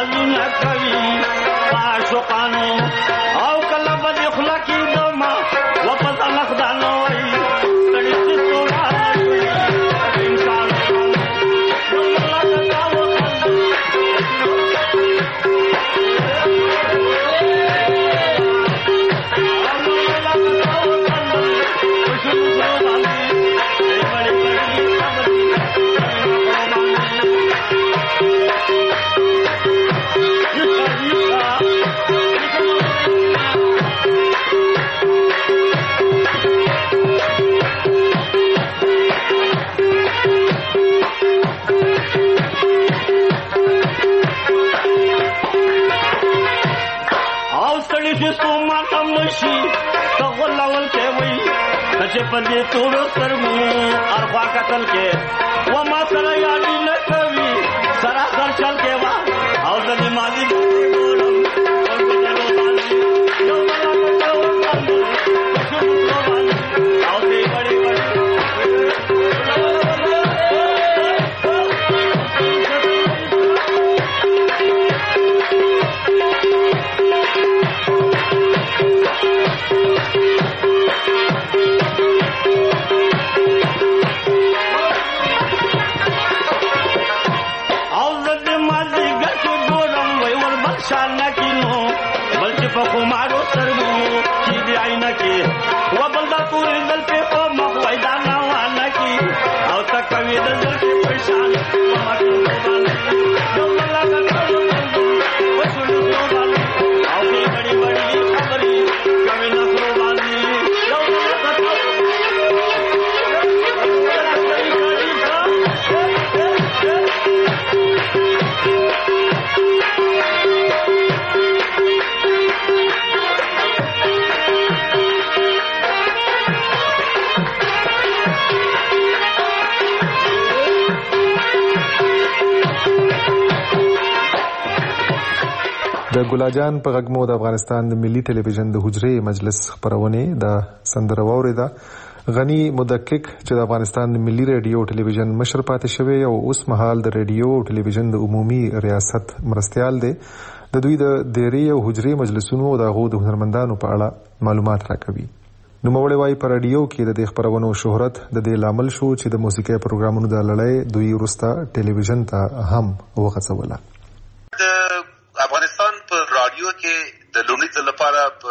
رازونه کوي عاشقانو او کله بد اخلاقی دما واپس مخدانو وای سړی ستورا انسان چې په دې ټولو سترګو ارخوا قتل کې و ما سره یادې نه کوي سراسر چل کې وا او د دې مالي ګورم او دې وړي په خمارو سترګو چې دی عینه کې و بل دا تورې دل په مخ وای دا نه وانه کې او تا کوي د زړه په پېښان په ماته باندې یو الله تعالی و شلو باندې او دې بڑی بڑی خبرې کوي نه پرو باندې یو الله د ګلاجان په غږمو د افغانستان د ملي ټلویزیون د حجرې مجلس خبرونه د سندره واوریده غنی مدقق چې د افغانستان د ملي رادیو ټلویزیون مشر پاتې شوی او اوس مهال د رادیو ټلویزیون د عمومي ریاست مرستيال دی د دوی د دیری او حجرې مجلسونو او د غو د هنرمندانو په اړه معلومات راکوي نو مولوی وايي پر رادیو کې د خبرونو شهرت د دې لامل شو چې د موسیقي پروګرامونو د لړۍ دوی ورسته ټلویزیون ته هم وغځوله افغانستان په رادیو کې د لومړي ځل لپاره په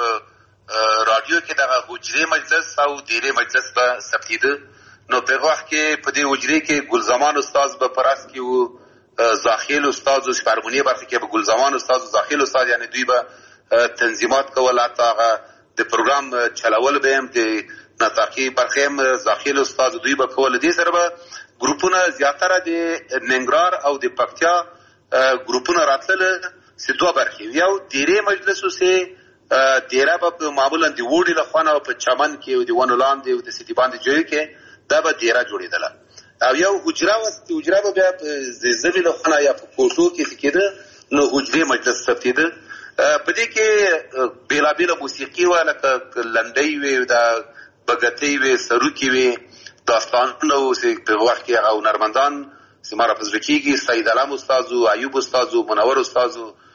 رادیو کې د حجرې مجلس او دیرې مجلس به ثبتېده نو په وخت کې په دې حجرې کې ګلزمان استاد به پراس کې وو زاخیل استاد او شپارمونی برخه کې به ګلزمان استاد او زاخیل استاد یعنی دوی به تنظیمات کول حتی د پروګرام چلول به هم د نطاقي برخه هم زاخیل استاد دوی به کول دي سره به ګروپونه زیاتره د ننګرهار او د پکتیا ګروپونه راتلل سدوا برخه یو دیرې مجلسو سه دیره به معمولا د وډي لخوانه په چمن کې او د ونولاند او د سیتی باندې جوړ کې دا به دیره جوړیدل او یو حجره بیا زوی لخوانه یا په کوټو کې کېده نو حجرې مجلس ثبتېده په دې کې بیلابیل موسیقي و لکه لنډۍ وي دا بغتۍ وي سروکي وي داستانونه او په وخت کې او نرمندان سماره پزرکیږي سید علم استاد او ایوب استاد او منور استاد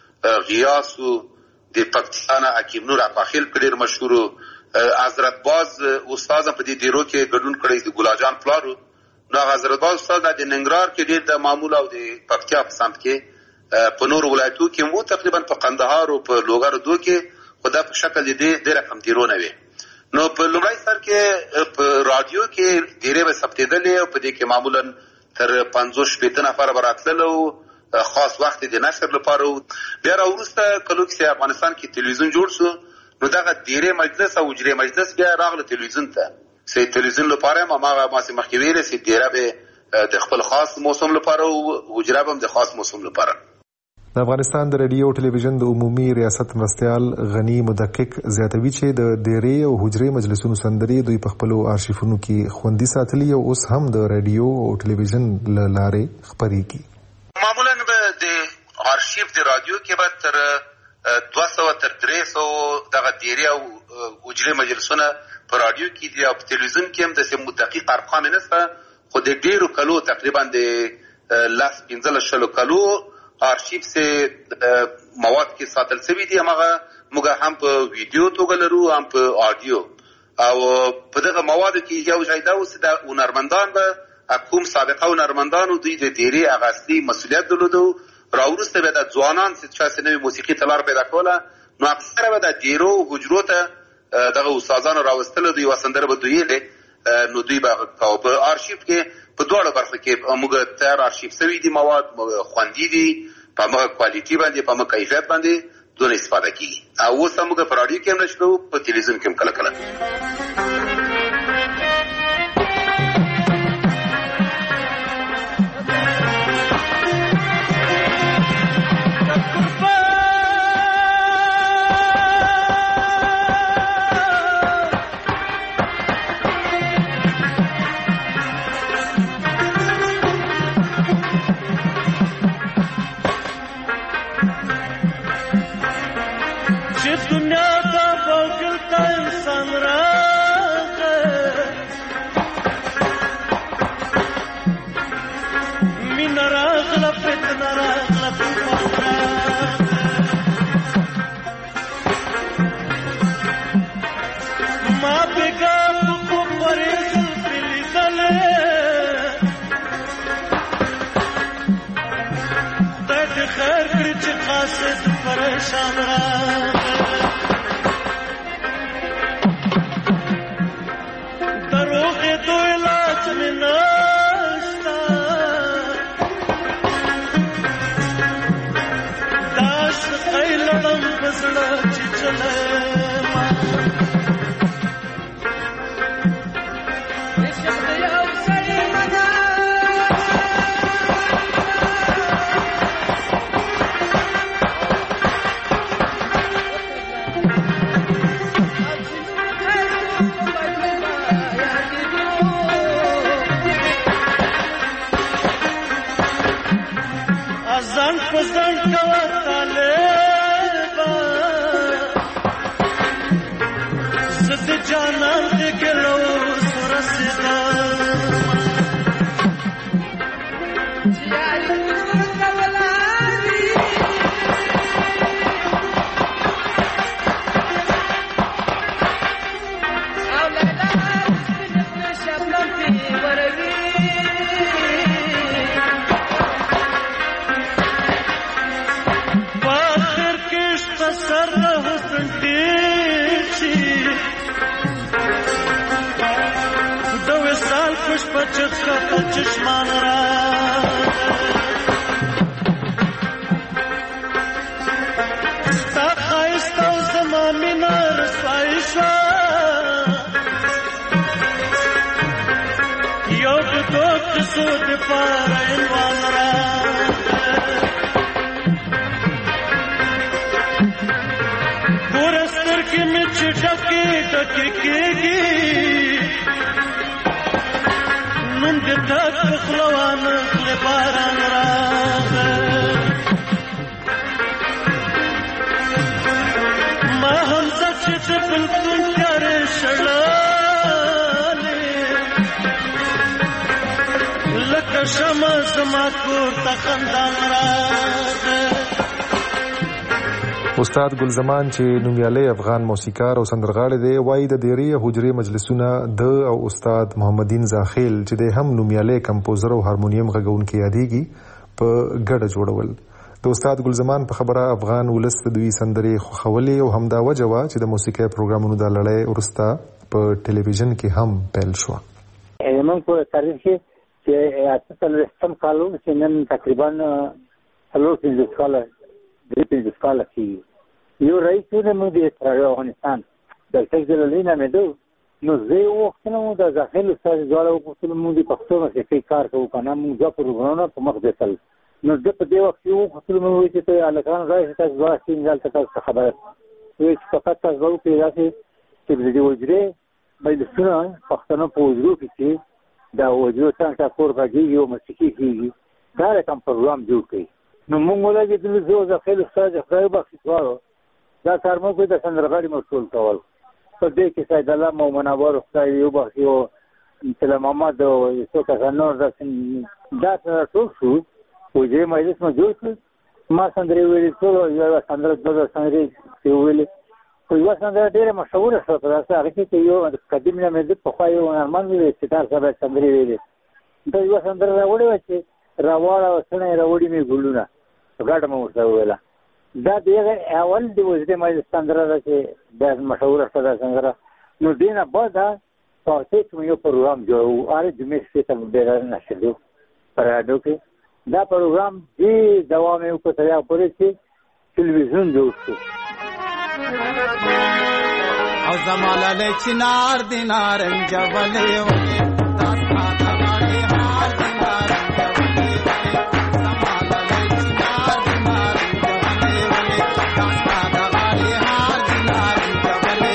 غیاس د پاکستان حکیم نور اخیل ډیر مشهور حضرت باز استاد په دې دیرو کې ګډون کړی د ګلاجان پلارو نو حضرت باز استاد د ننګرهار کې ډیر د معمول او د پکتیا په سمت کې په نور ولایتو کې مو تقریبا په قندهار او په لوګر دوه کې خدا په شکل دې ډیر کم دیرونه وي نو په لومړی سر کې په رادیو کې ډیره به ثبتېدلې او په دې کې معمولا تر 50 نفر براتللو خاص وخت د نشر لپاره بیا وروسته کلو کې افغانستان کې تلویزیون جوړ شو نو دغه دیره مجلس او حجرې مجلس بیا راغله تلویزیون ته سي تلویزیون لپاره ما مخکې ویل سي دیره به د خپل خاص موسم لپاره او حجره هم د خاص موسم لپاره د افغانستان د رادیو ټلویزیون د عمومي ریاست مرستيال غنی مدقق زیاتوي چې د دیرې او حجرې مجلسونو سندري دوی په خپل آرشیفونو کې خوندي ساتلي او اوس هم د رادیو او ټلویزیون لارې خبريږي معمولا به د آرشیف د رادیو کې به تر 200 تر 300 دغه دیرې او حجرې مجلسونه په رادیو کې دي او په ټلویزیون کې هم د مدقق ارقام نه څه خو د ډیرو کلو تقریبا د 15 کلو آرشیف سه مواد کې ساتل شوی دي هغه موږ هم په ویډیو توګه لرو هم په آډیو او په دغه مواد کې یو ځای دا اوس د هنرمندان به کوم سابقه هنرمندانو دوی د ډېری هغه اصلي مسؤلیت درلودو راوروسته به د ځوانان چې نوې موسیقي ته لار پیدا کوله نو اکثره به د ډېرو حجرو ته دغه استادانو راوستلو دوی سندره به دویلې نو دوی به په آرشیف کې په دواړو برخو کې موږ تیار آرشیف شوي دي مواد خوندي دي په هغه کوالټي باندې په هغه کیفیت باندې دونه استفاده کیږي او اوس موږ په راډیو کې هم نشو په تلویزیون کې هم کله کله استاد ګلزمان چې نومیالی افغان موسیقار او سندرغاړی دی وایي د ډېری حجرې مجلسونه د او استاد محمدین زاخیل چې د هم نومیالی کمپوزر او هارمونیم غږونکي یادېږي په ګډه جوړول د استاد ګلزمان په خبره افغان ولس د دوی سندرې خوښولې او همدا وجه وه چې د موسیقۍ پروګرامونو د لړۍ وروسته په ټلویزیون کې هم پیل شوه زموږ په تاریخ کې چې 18 کال چې نن تقریبا 45 کاله کېږي یو رئیسونه موږ د افغانستان د شیخ جلالي نامېدو نو زه یې وغوښتلم وم د زاخیل استاد دواړه وغوښتلم موږ د پښتو موسیقۍ کار کوو که نه موږ دوه پروګرامونه په مخ بیتل نو ده په دې وخت کې وغوښتلم موږ چې ته هلکان راشئ تاسو دواړه ټینګ هلته تاسو ته خبره وایي چې فقط تاسو به وکړئ داسې چې د دې حجرې مجلسونه پښتنو په حجرو کې چې د حجرو څنګ ټکور غږېږي او موسیقي کېږي دا رقم پروګرام جوړ کړئ نو موږ ولګېدلو زه او زاخیل استاد خدای وبخښي دواړو دا کار موږ د سندرغاړي مو ټول کول په دې کې سید الله مو منور خدای وبخښي او سلام محمد او څو کسان نور دا ټول شو حجرې مجلس مو جوړ کړ ما سندرې ویلې ټول یو سندره د سندرې ویلې خو یو سندره ډېره مشهوره شوه په داسې هغه کې یو قدیم نه مې د پخوا یو هنرمند ویلې ستار صاحب سندرې ویلې دا یو سندره راوړې وه چې راواړه وسنه یې راوړي مې ګلونه ګډه مې ورته وویله دا د هغه اول د وزرې مجلس سندره ده چې ډېر مشهوره شوه دا سندره نو دې نه بعده په هغې کې مې یو پروګرام جوړوو هرې جمعې شپې ته مې ډېره نشېدو په راډیو کې دا پروګرام دې دوام یې وکړو تر هغه پورې چې تلویزیون جوړ شو او زما لاله چنار دی نارنجولې ولې دا ستا د غاړې هار دی نارنجولې ولې زما لاله چنار دی نارنجولې ولې دا ستا د غاړې هار دی نارنجولې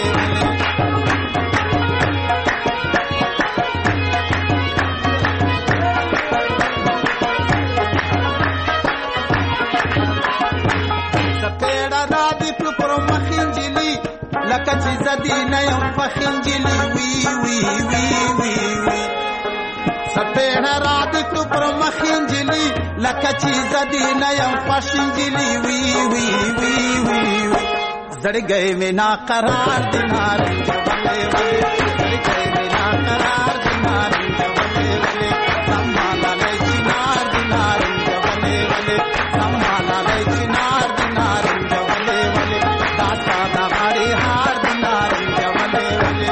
سپېړه را دي پر مخینجلي لکه چې زدي نه یم پخینجلي وی وی وی وی وی سپېړه را دي پر مخینجلي لکه چې زدي نه یم پخینجلي وی وی وی وی زړګی مې ناقرار دی نارنجولې ولې زړګی مې ناقرار دی نارنجولې ولې زما لاله چنار دی نارنجولې ولې زما لاله چنار دی نارنجولې ولې دا ستا د غاړې هار دی نارنجولې ولې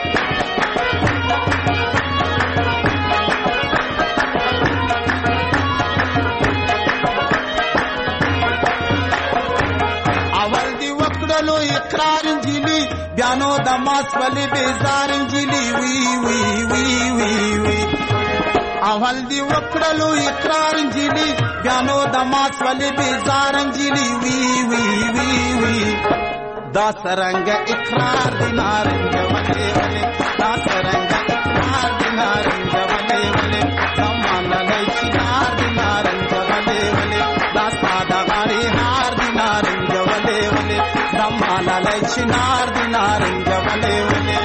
اول دی وکړلو اقرار انجیلی بیا نو د ماس ولې بیزار انجیلی وی وی وی وی وی اول دی وکړلو اقرار انجیلی بیا نو د ماس ولې بیزار انجیلی وی وی وی وی دا سرنګ اقرار دی نارنجولې ولې دا سرنګ اقرار دی نارنجولې ولې زما لاله چنار دی نارنجولې ولې دا ستا د غاړې هار دی نارنجولې ولې زما لاله چنار دی نارنجولې ولې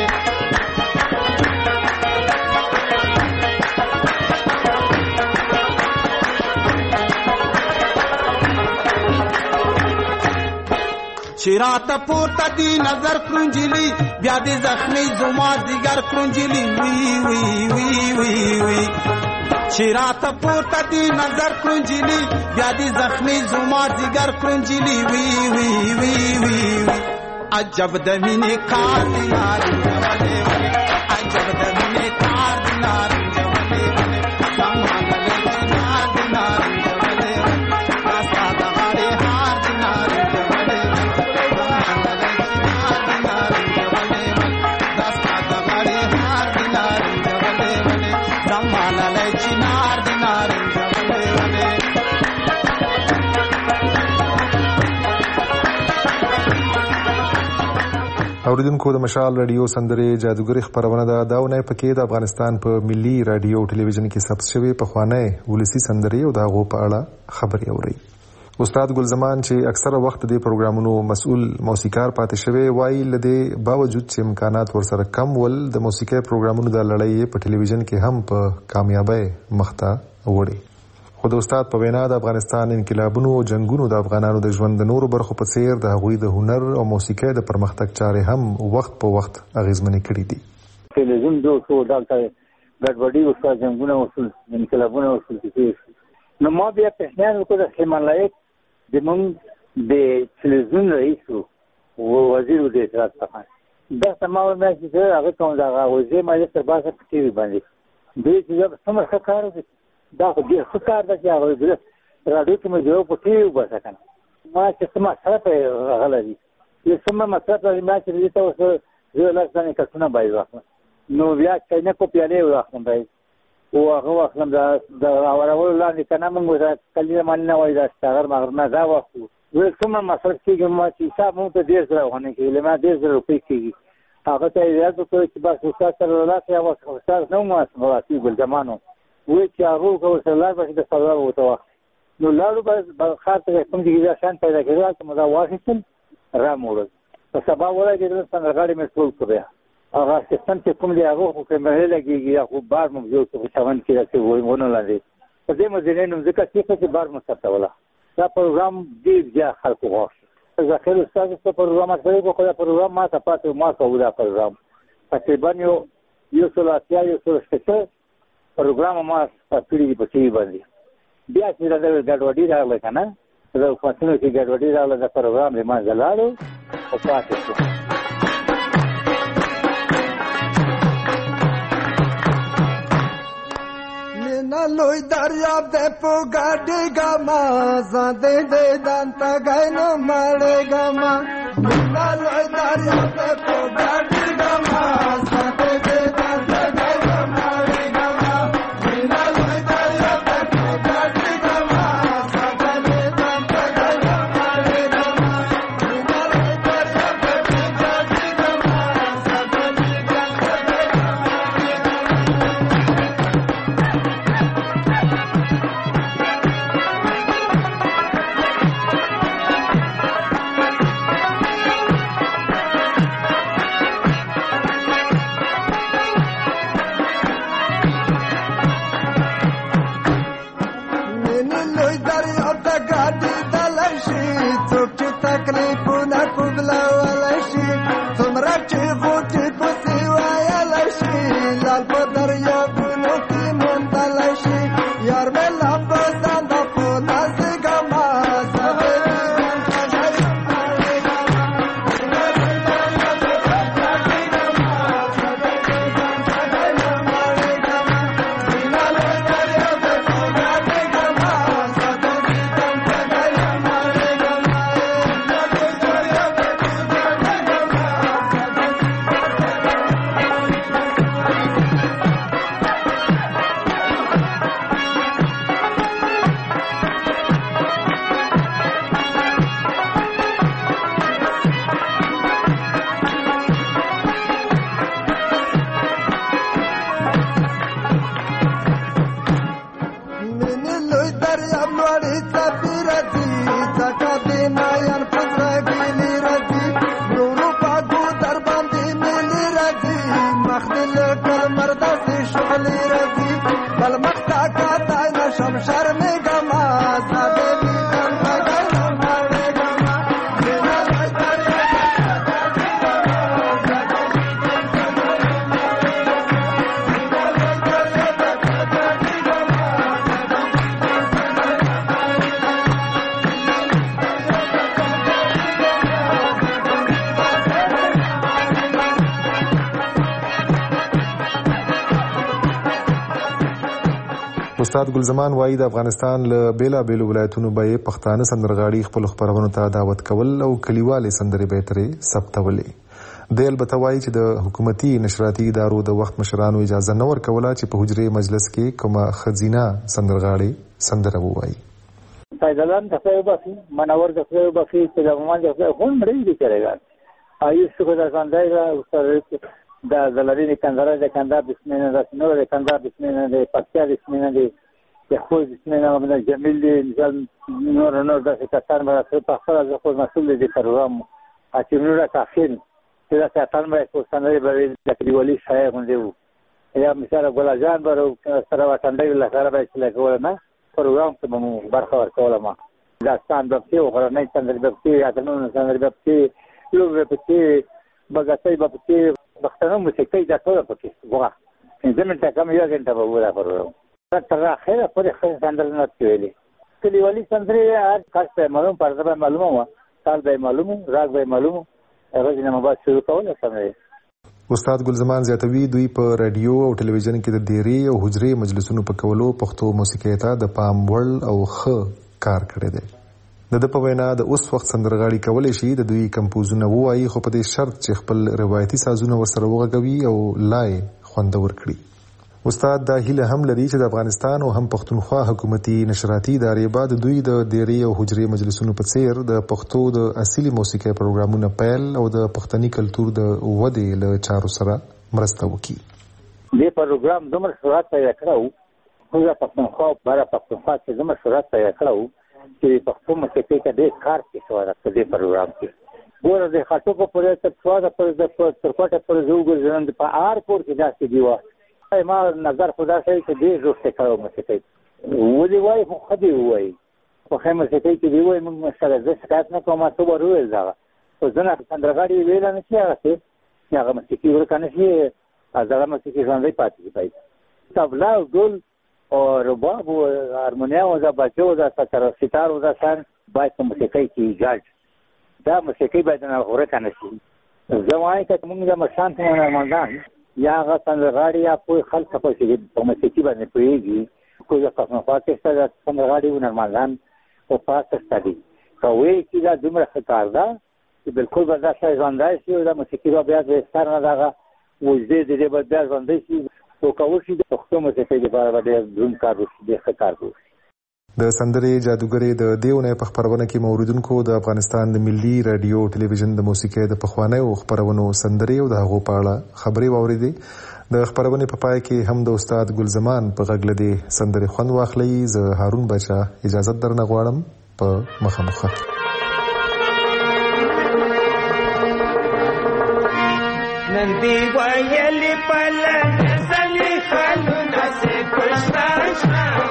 چې راته پورته دی نظر کړنجلي بیا دې زخمي زما ځیګر کړنجلي وی وی وی وی وی چې راته پورته دی نظر کړنجلي بیا دې زخمي زما ځیګر کړنجلي وی وی وی وی عجب د مینې کار دی نارنجولې ولې عجب د مینې کار دی نارنجولې ولې زما لاله چنار دی نارنجولې ولې دا ستا د غاړې هار دی نارنجولې اوریدونکو د مشال رادیو سندرې جادوګري خبرونه ده دا ونه پکې د افغانستان په ملي رادیو ټلویزیون کې ثبت شوی په خوانه ولسی سندرې او دا غو په اړه خبري اوري استاد ګلزمان چې اکثره وخت د پروګرامونو مسؤل موسیقار پاتې شوی وایي لدې باوجود چې امکانات ورسره کم ول د موسیقي پروګرامونو د لړۍ په ټلویزیون کې هم په کامیابی مخته وړي خو د استاد په وینا د افغانستان انقلابونو او جنگونو د افغانانو د ژوند د نورو برخو په څیر د هغوی د هنر او موسیقۍ د پرمختګ چارې هم وخت په وخت اغیزمنې کړې دي تلویزیون جوړ شو دلته ګډوډي وشوه جنګونه وشول انقلابونه وشول نو ما بیا پېژنې وکړه د خیمان لایق زمونږ د تلویزیون رئیس وزیر د اطلاعات څخه دا سما ومه چې هغه کوم دا وزیر مجلس تر باسه په ټي وي باندې دوی چې څومره ښه کار وکړي دا خو ډېر ښه کار ده چې هغه راډیو کې مې جوړ په ټي وي وباسه که نه ما چې څه مصرف یې راغلی دي یو څومره مصرف راغلي ما چې دې ته اوس زه لس دانې کټونه باید واخلم نو بیا چاینکو پیالې واخلم باید او هغه واخلم د راورولو لاندې که نه مونږ کلي مالي نه وایي دا شتاغر ماغر نه دا واخلو زه څومره مصرف کېږي ما چې حساب مونږ ته 1,000 افغانۍ کېږي له ما 1,000 روپۍ کېږي هغه ته یې یاد وکړو چې بس استاد سره لاس یا استاد نه وم واسي ګلجمان وم وایي چې هغه ورسره لاړ به چې د سودا به ورته واخلي نو لاړو به ښار ته کوم ځای کې دا شیان پیدا کېدل هلته مو دا واخیستل راموړل په سبا ولګېدل سندرغاړې مې ټول کړو بیا هغه سیستم چې کوم دی هغه خو کیمرې لګېږي یا خو بار مو جوړ کړو په چمن کې داسې ونه لاندې په دې مو ځینې نوم ځکه چې بار مو ثبتوله دا پروګرام ډېر زیات خلکو غوښت ذخیر استاد څه پروګرام کړی خو دا پروګرام ما ته پاتې ما کوو دا پروګرام تقریبا یو سل اتیا یو سل شپېته پروګرام ما کړي دي په ټي وي باندې بیا چې دا ګډوډي راغله که نه د حکومتونو کې ګډوډي راغله د پروګرام له منځه لاړو او پاتې شو لوی دریاب دې په ګاډي ګما زده دې دانتا غاینو مړې ګما لوی دریاب دې په ګاډي ګما زده دې دانتا غاینو مړې ګما لوی دریاب دې په ګاډي ګما زده دې دانتا غاینو مړې ګما لوی دریاب دې په ګاډي ګما زده دې دانتا استاد ګلزمان وایي د افغانستان له بیلابېلو ولایتونو به یې پښتانه سندرغاړي خپلو خپرونو ته دعوت کول او کلیوالې سندرې به یې ترې ثبتولې. دی البته وایي چې د حکومتي نشراتي ادارو د وخت مشرانو اجازه نه ورکوله چې په حجرې مجلس کې کومه ښځینه سندرغاړې سندره ووایي. فیضلان د خدای وبخښي، منور د خدای وبخښي، چې د مومن د خدای خون مړی دي کړی ایوب شکر د سندای د زلرین کندهار د کندهار بسمینه د نور د کندهار بسمینه د پکتیا بسمینه د خو بسمینه د جمیل دی مثال نور د کتان باندې په خپل د خو مسؤل دي پروګرام چې نور تاخین چې د کتان باندې کو سندري باندې د کلیوالي شای غونډه یا مثال ګل جان برو سره وټندې لاره باندې لګول نه پروګرام ته مو برخه ورکول ما دا ستاند په او غره نه سندري په یا کنه سندري په لوګ په بغاتای په پښتنو موسیقي دا ټول پکې وګه زمين ته کوم یو غنټه به وره پرو تر اخره پرې خیر سندل نه کېلې کلیوالي سندري هر کس ته معلوم پرځه معلومه و تال به معلومه راګ به معلومه هغه نه مبا شروع کوله سمې. استاد ګلزمان زیاتوي دوی په رادیو او ټلویزیون کې د دیری او حجرې مجلسونو په کولو پښتو موسیقي ته د پام وړ او ښه کار کړی دی. د په وینا د اوس وخت سندرغاړي کولای شي د دوی کمپوزونه وایي خو په دې شرط چې خپل روایتي سازونه ورسره وغږوي او لای خوندور کړي. استاد دا هیله هم لري چې د افغانستان او هم پښتونخوا حکومتي نشراتي ادارې بعد دوی د دیری او حجرې مجلسونو په څیر د پښتو د اصلي موسیقي پروګرامونو پیل او د پښتني کلتور د ودې له چارو سره مرسته وکړي. دې پروګرام دومره شروعات پیدا کړو خو د پښتونخوا بارا پښتونخوا چې دومره شروعات پیدا کړو چې پښتو موسیقي ته ډېر کار کې شو د دې پروګرام کې ګوره د خاطو په پورې تر څو د پر د ترکوټه پر زوګ ژوند په آر پور کې داسې دی و ما نظر خدا شي چې دې زوسته کارو موسیقي ولې وای خو خدي وای په خیمه کې دی وای موږ سره د شکایت نه کومه څه ورول دا خو ځنه سندرغاړي ویل نه شي هغه هغه موسیقي ورکنه شي هغه موسیقي ځان دی پاتې پای طبلا ګل او رباب او هارمونیا او دا بچو دا ستار او دا سان باید موسیقي کې ګډ دا موسیقي باید نه ورکنه شي زموږه ته موږ د مشان ته نرمندان یا هغه سندرغاړي یا کوئی خلک په موسیقي باندې پوهیږي کوئی د پاکستان د سندرغاړي و نرمندان او پاکستان دي کوي چې دا دومره خطر ده چې بالکل به دا شای ژوندای شي او دا موسیقي را بیا د ستر نه دغه وجدې دې به بیا ژوندای شي او کوي چې د پښتو موسیقي لپاره به ډېر کار وشي د خطر وشي د سندرې جادوګرې د دیونه په خبرونه کې موریدونکو د افغانستان د ملي رادیو ټلویزیون د موسیقي د پخوانیو خبرونو سندرې او د هغو په اړه خبرې واوریدې د خبرونه په پای کې هم د استاد ګلزمان په غږ لدی سندرې خوند واخلي زه هارون بچا اجازه درنه غواړم په مخامخ نن دی وایلی پلن زلی خالو نسه پشتاش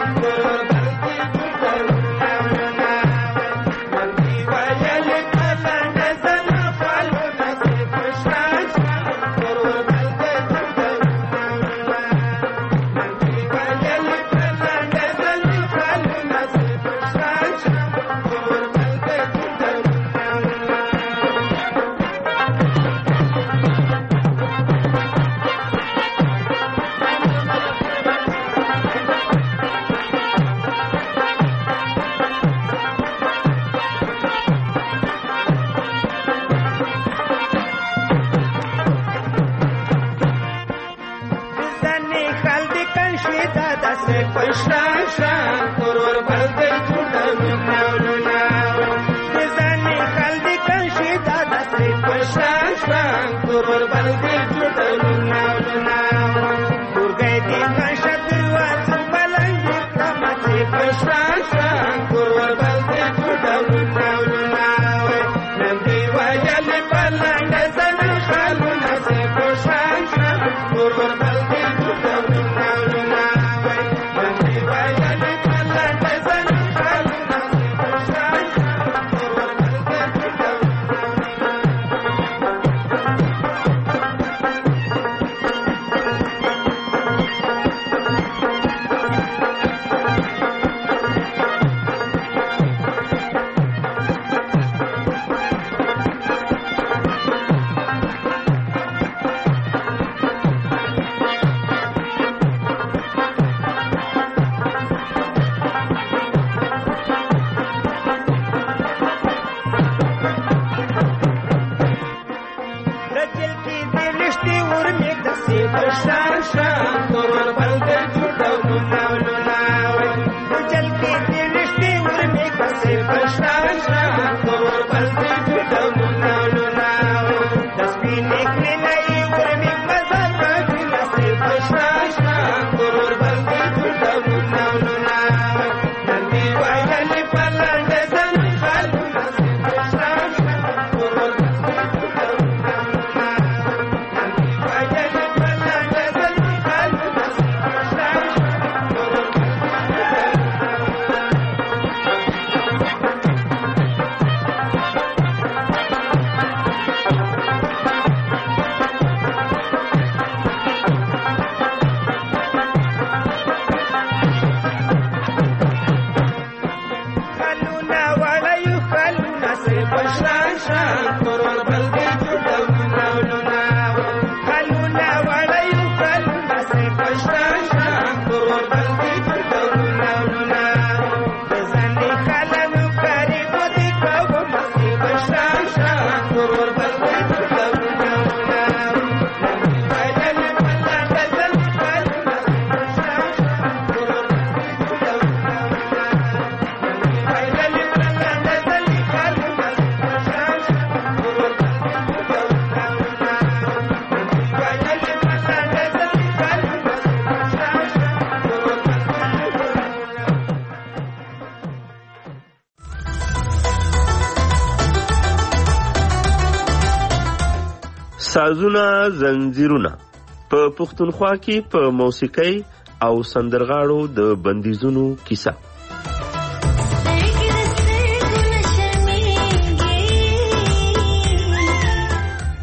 سازونه زنجیرونه په پښتونخوا کې په موسیقۍ او سندرغاړو د بندیزونو کیسه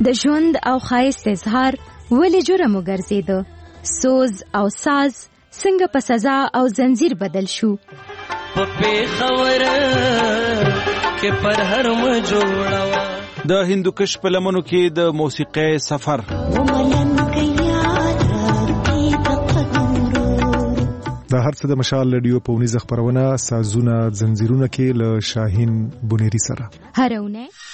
د ژوند او ښایست اظهار ولې جرم وګرځیده؟ سوز او ساز څنګه په سزا او زنجیر بدل شو؟ په پیښور کې پر هر م جوړوا د هندوکش په لمنو کې د موسیقۍ سفر. دا هر څه د مشال رادیو په ونیزه خبرونه سازونه زنجیرونه کې له شاهین بنيري سره. هرونه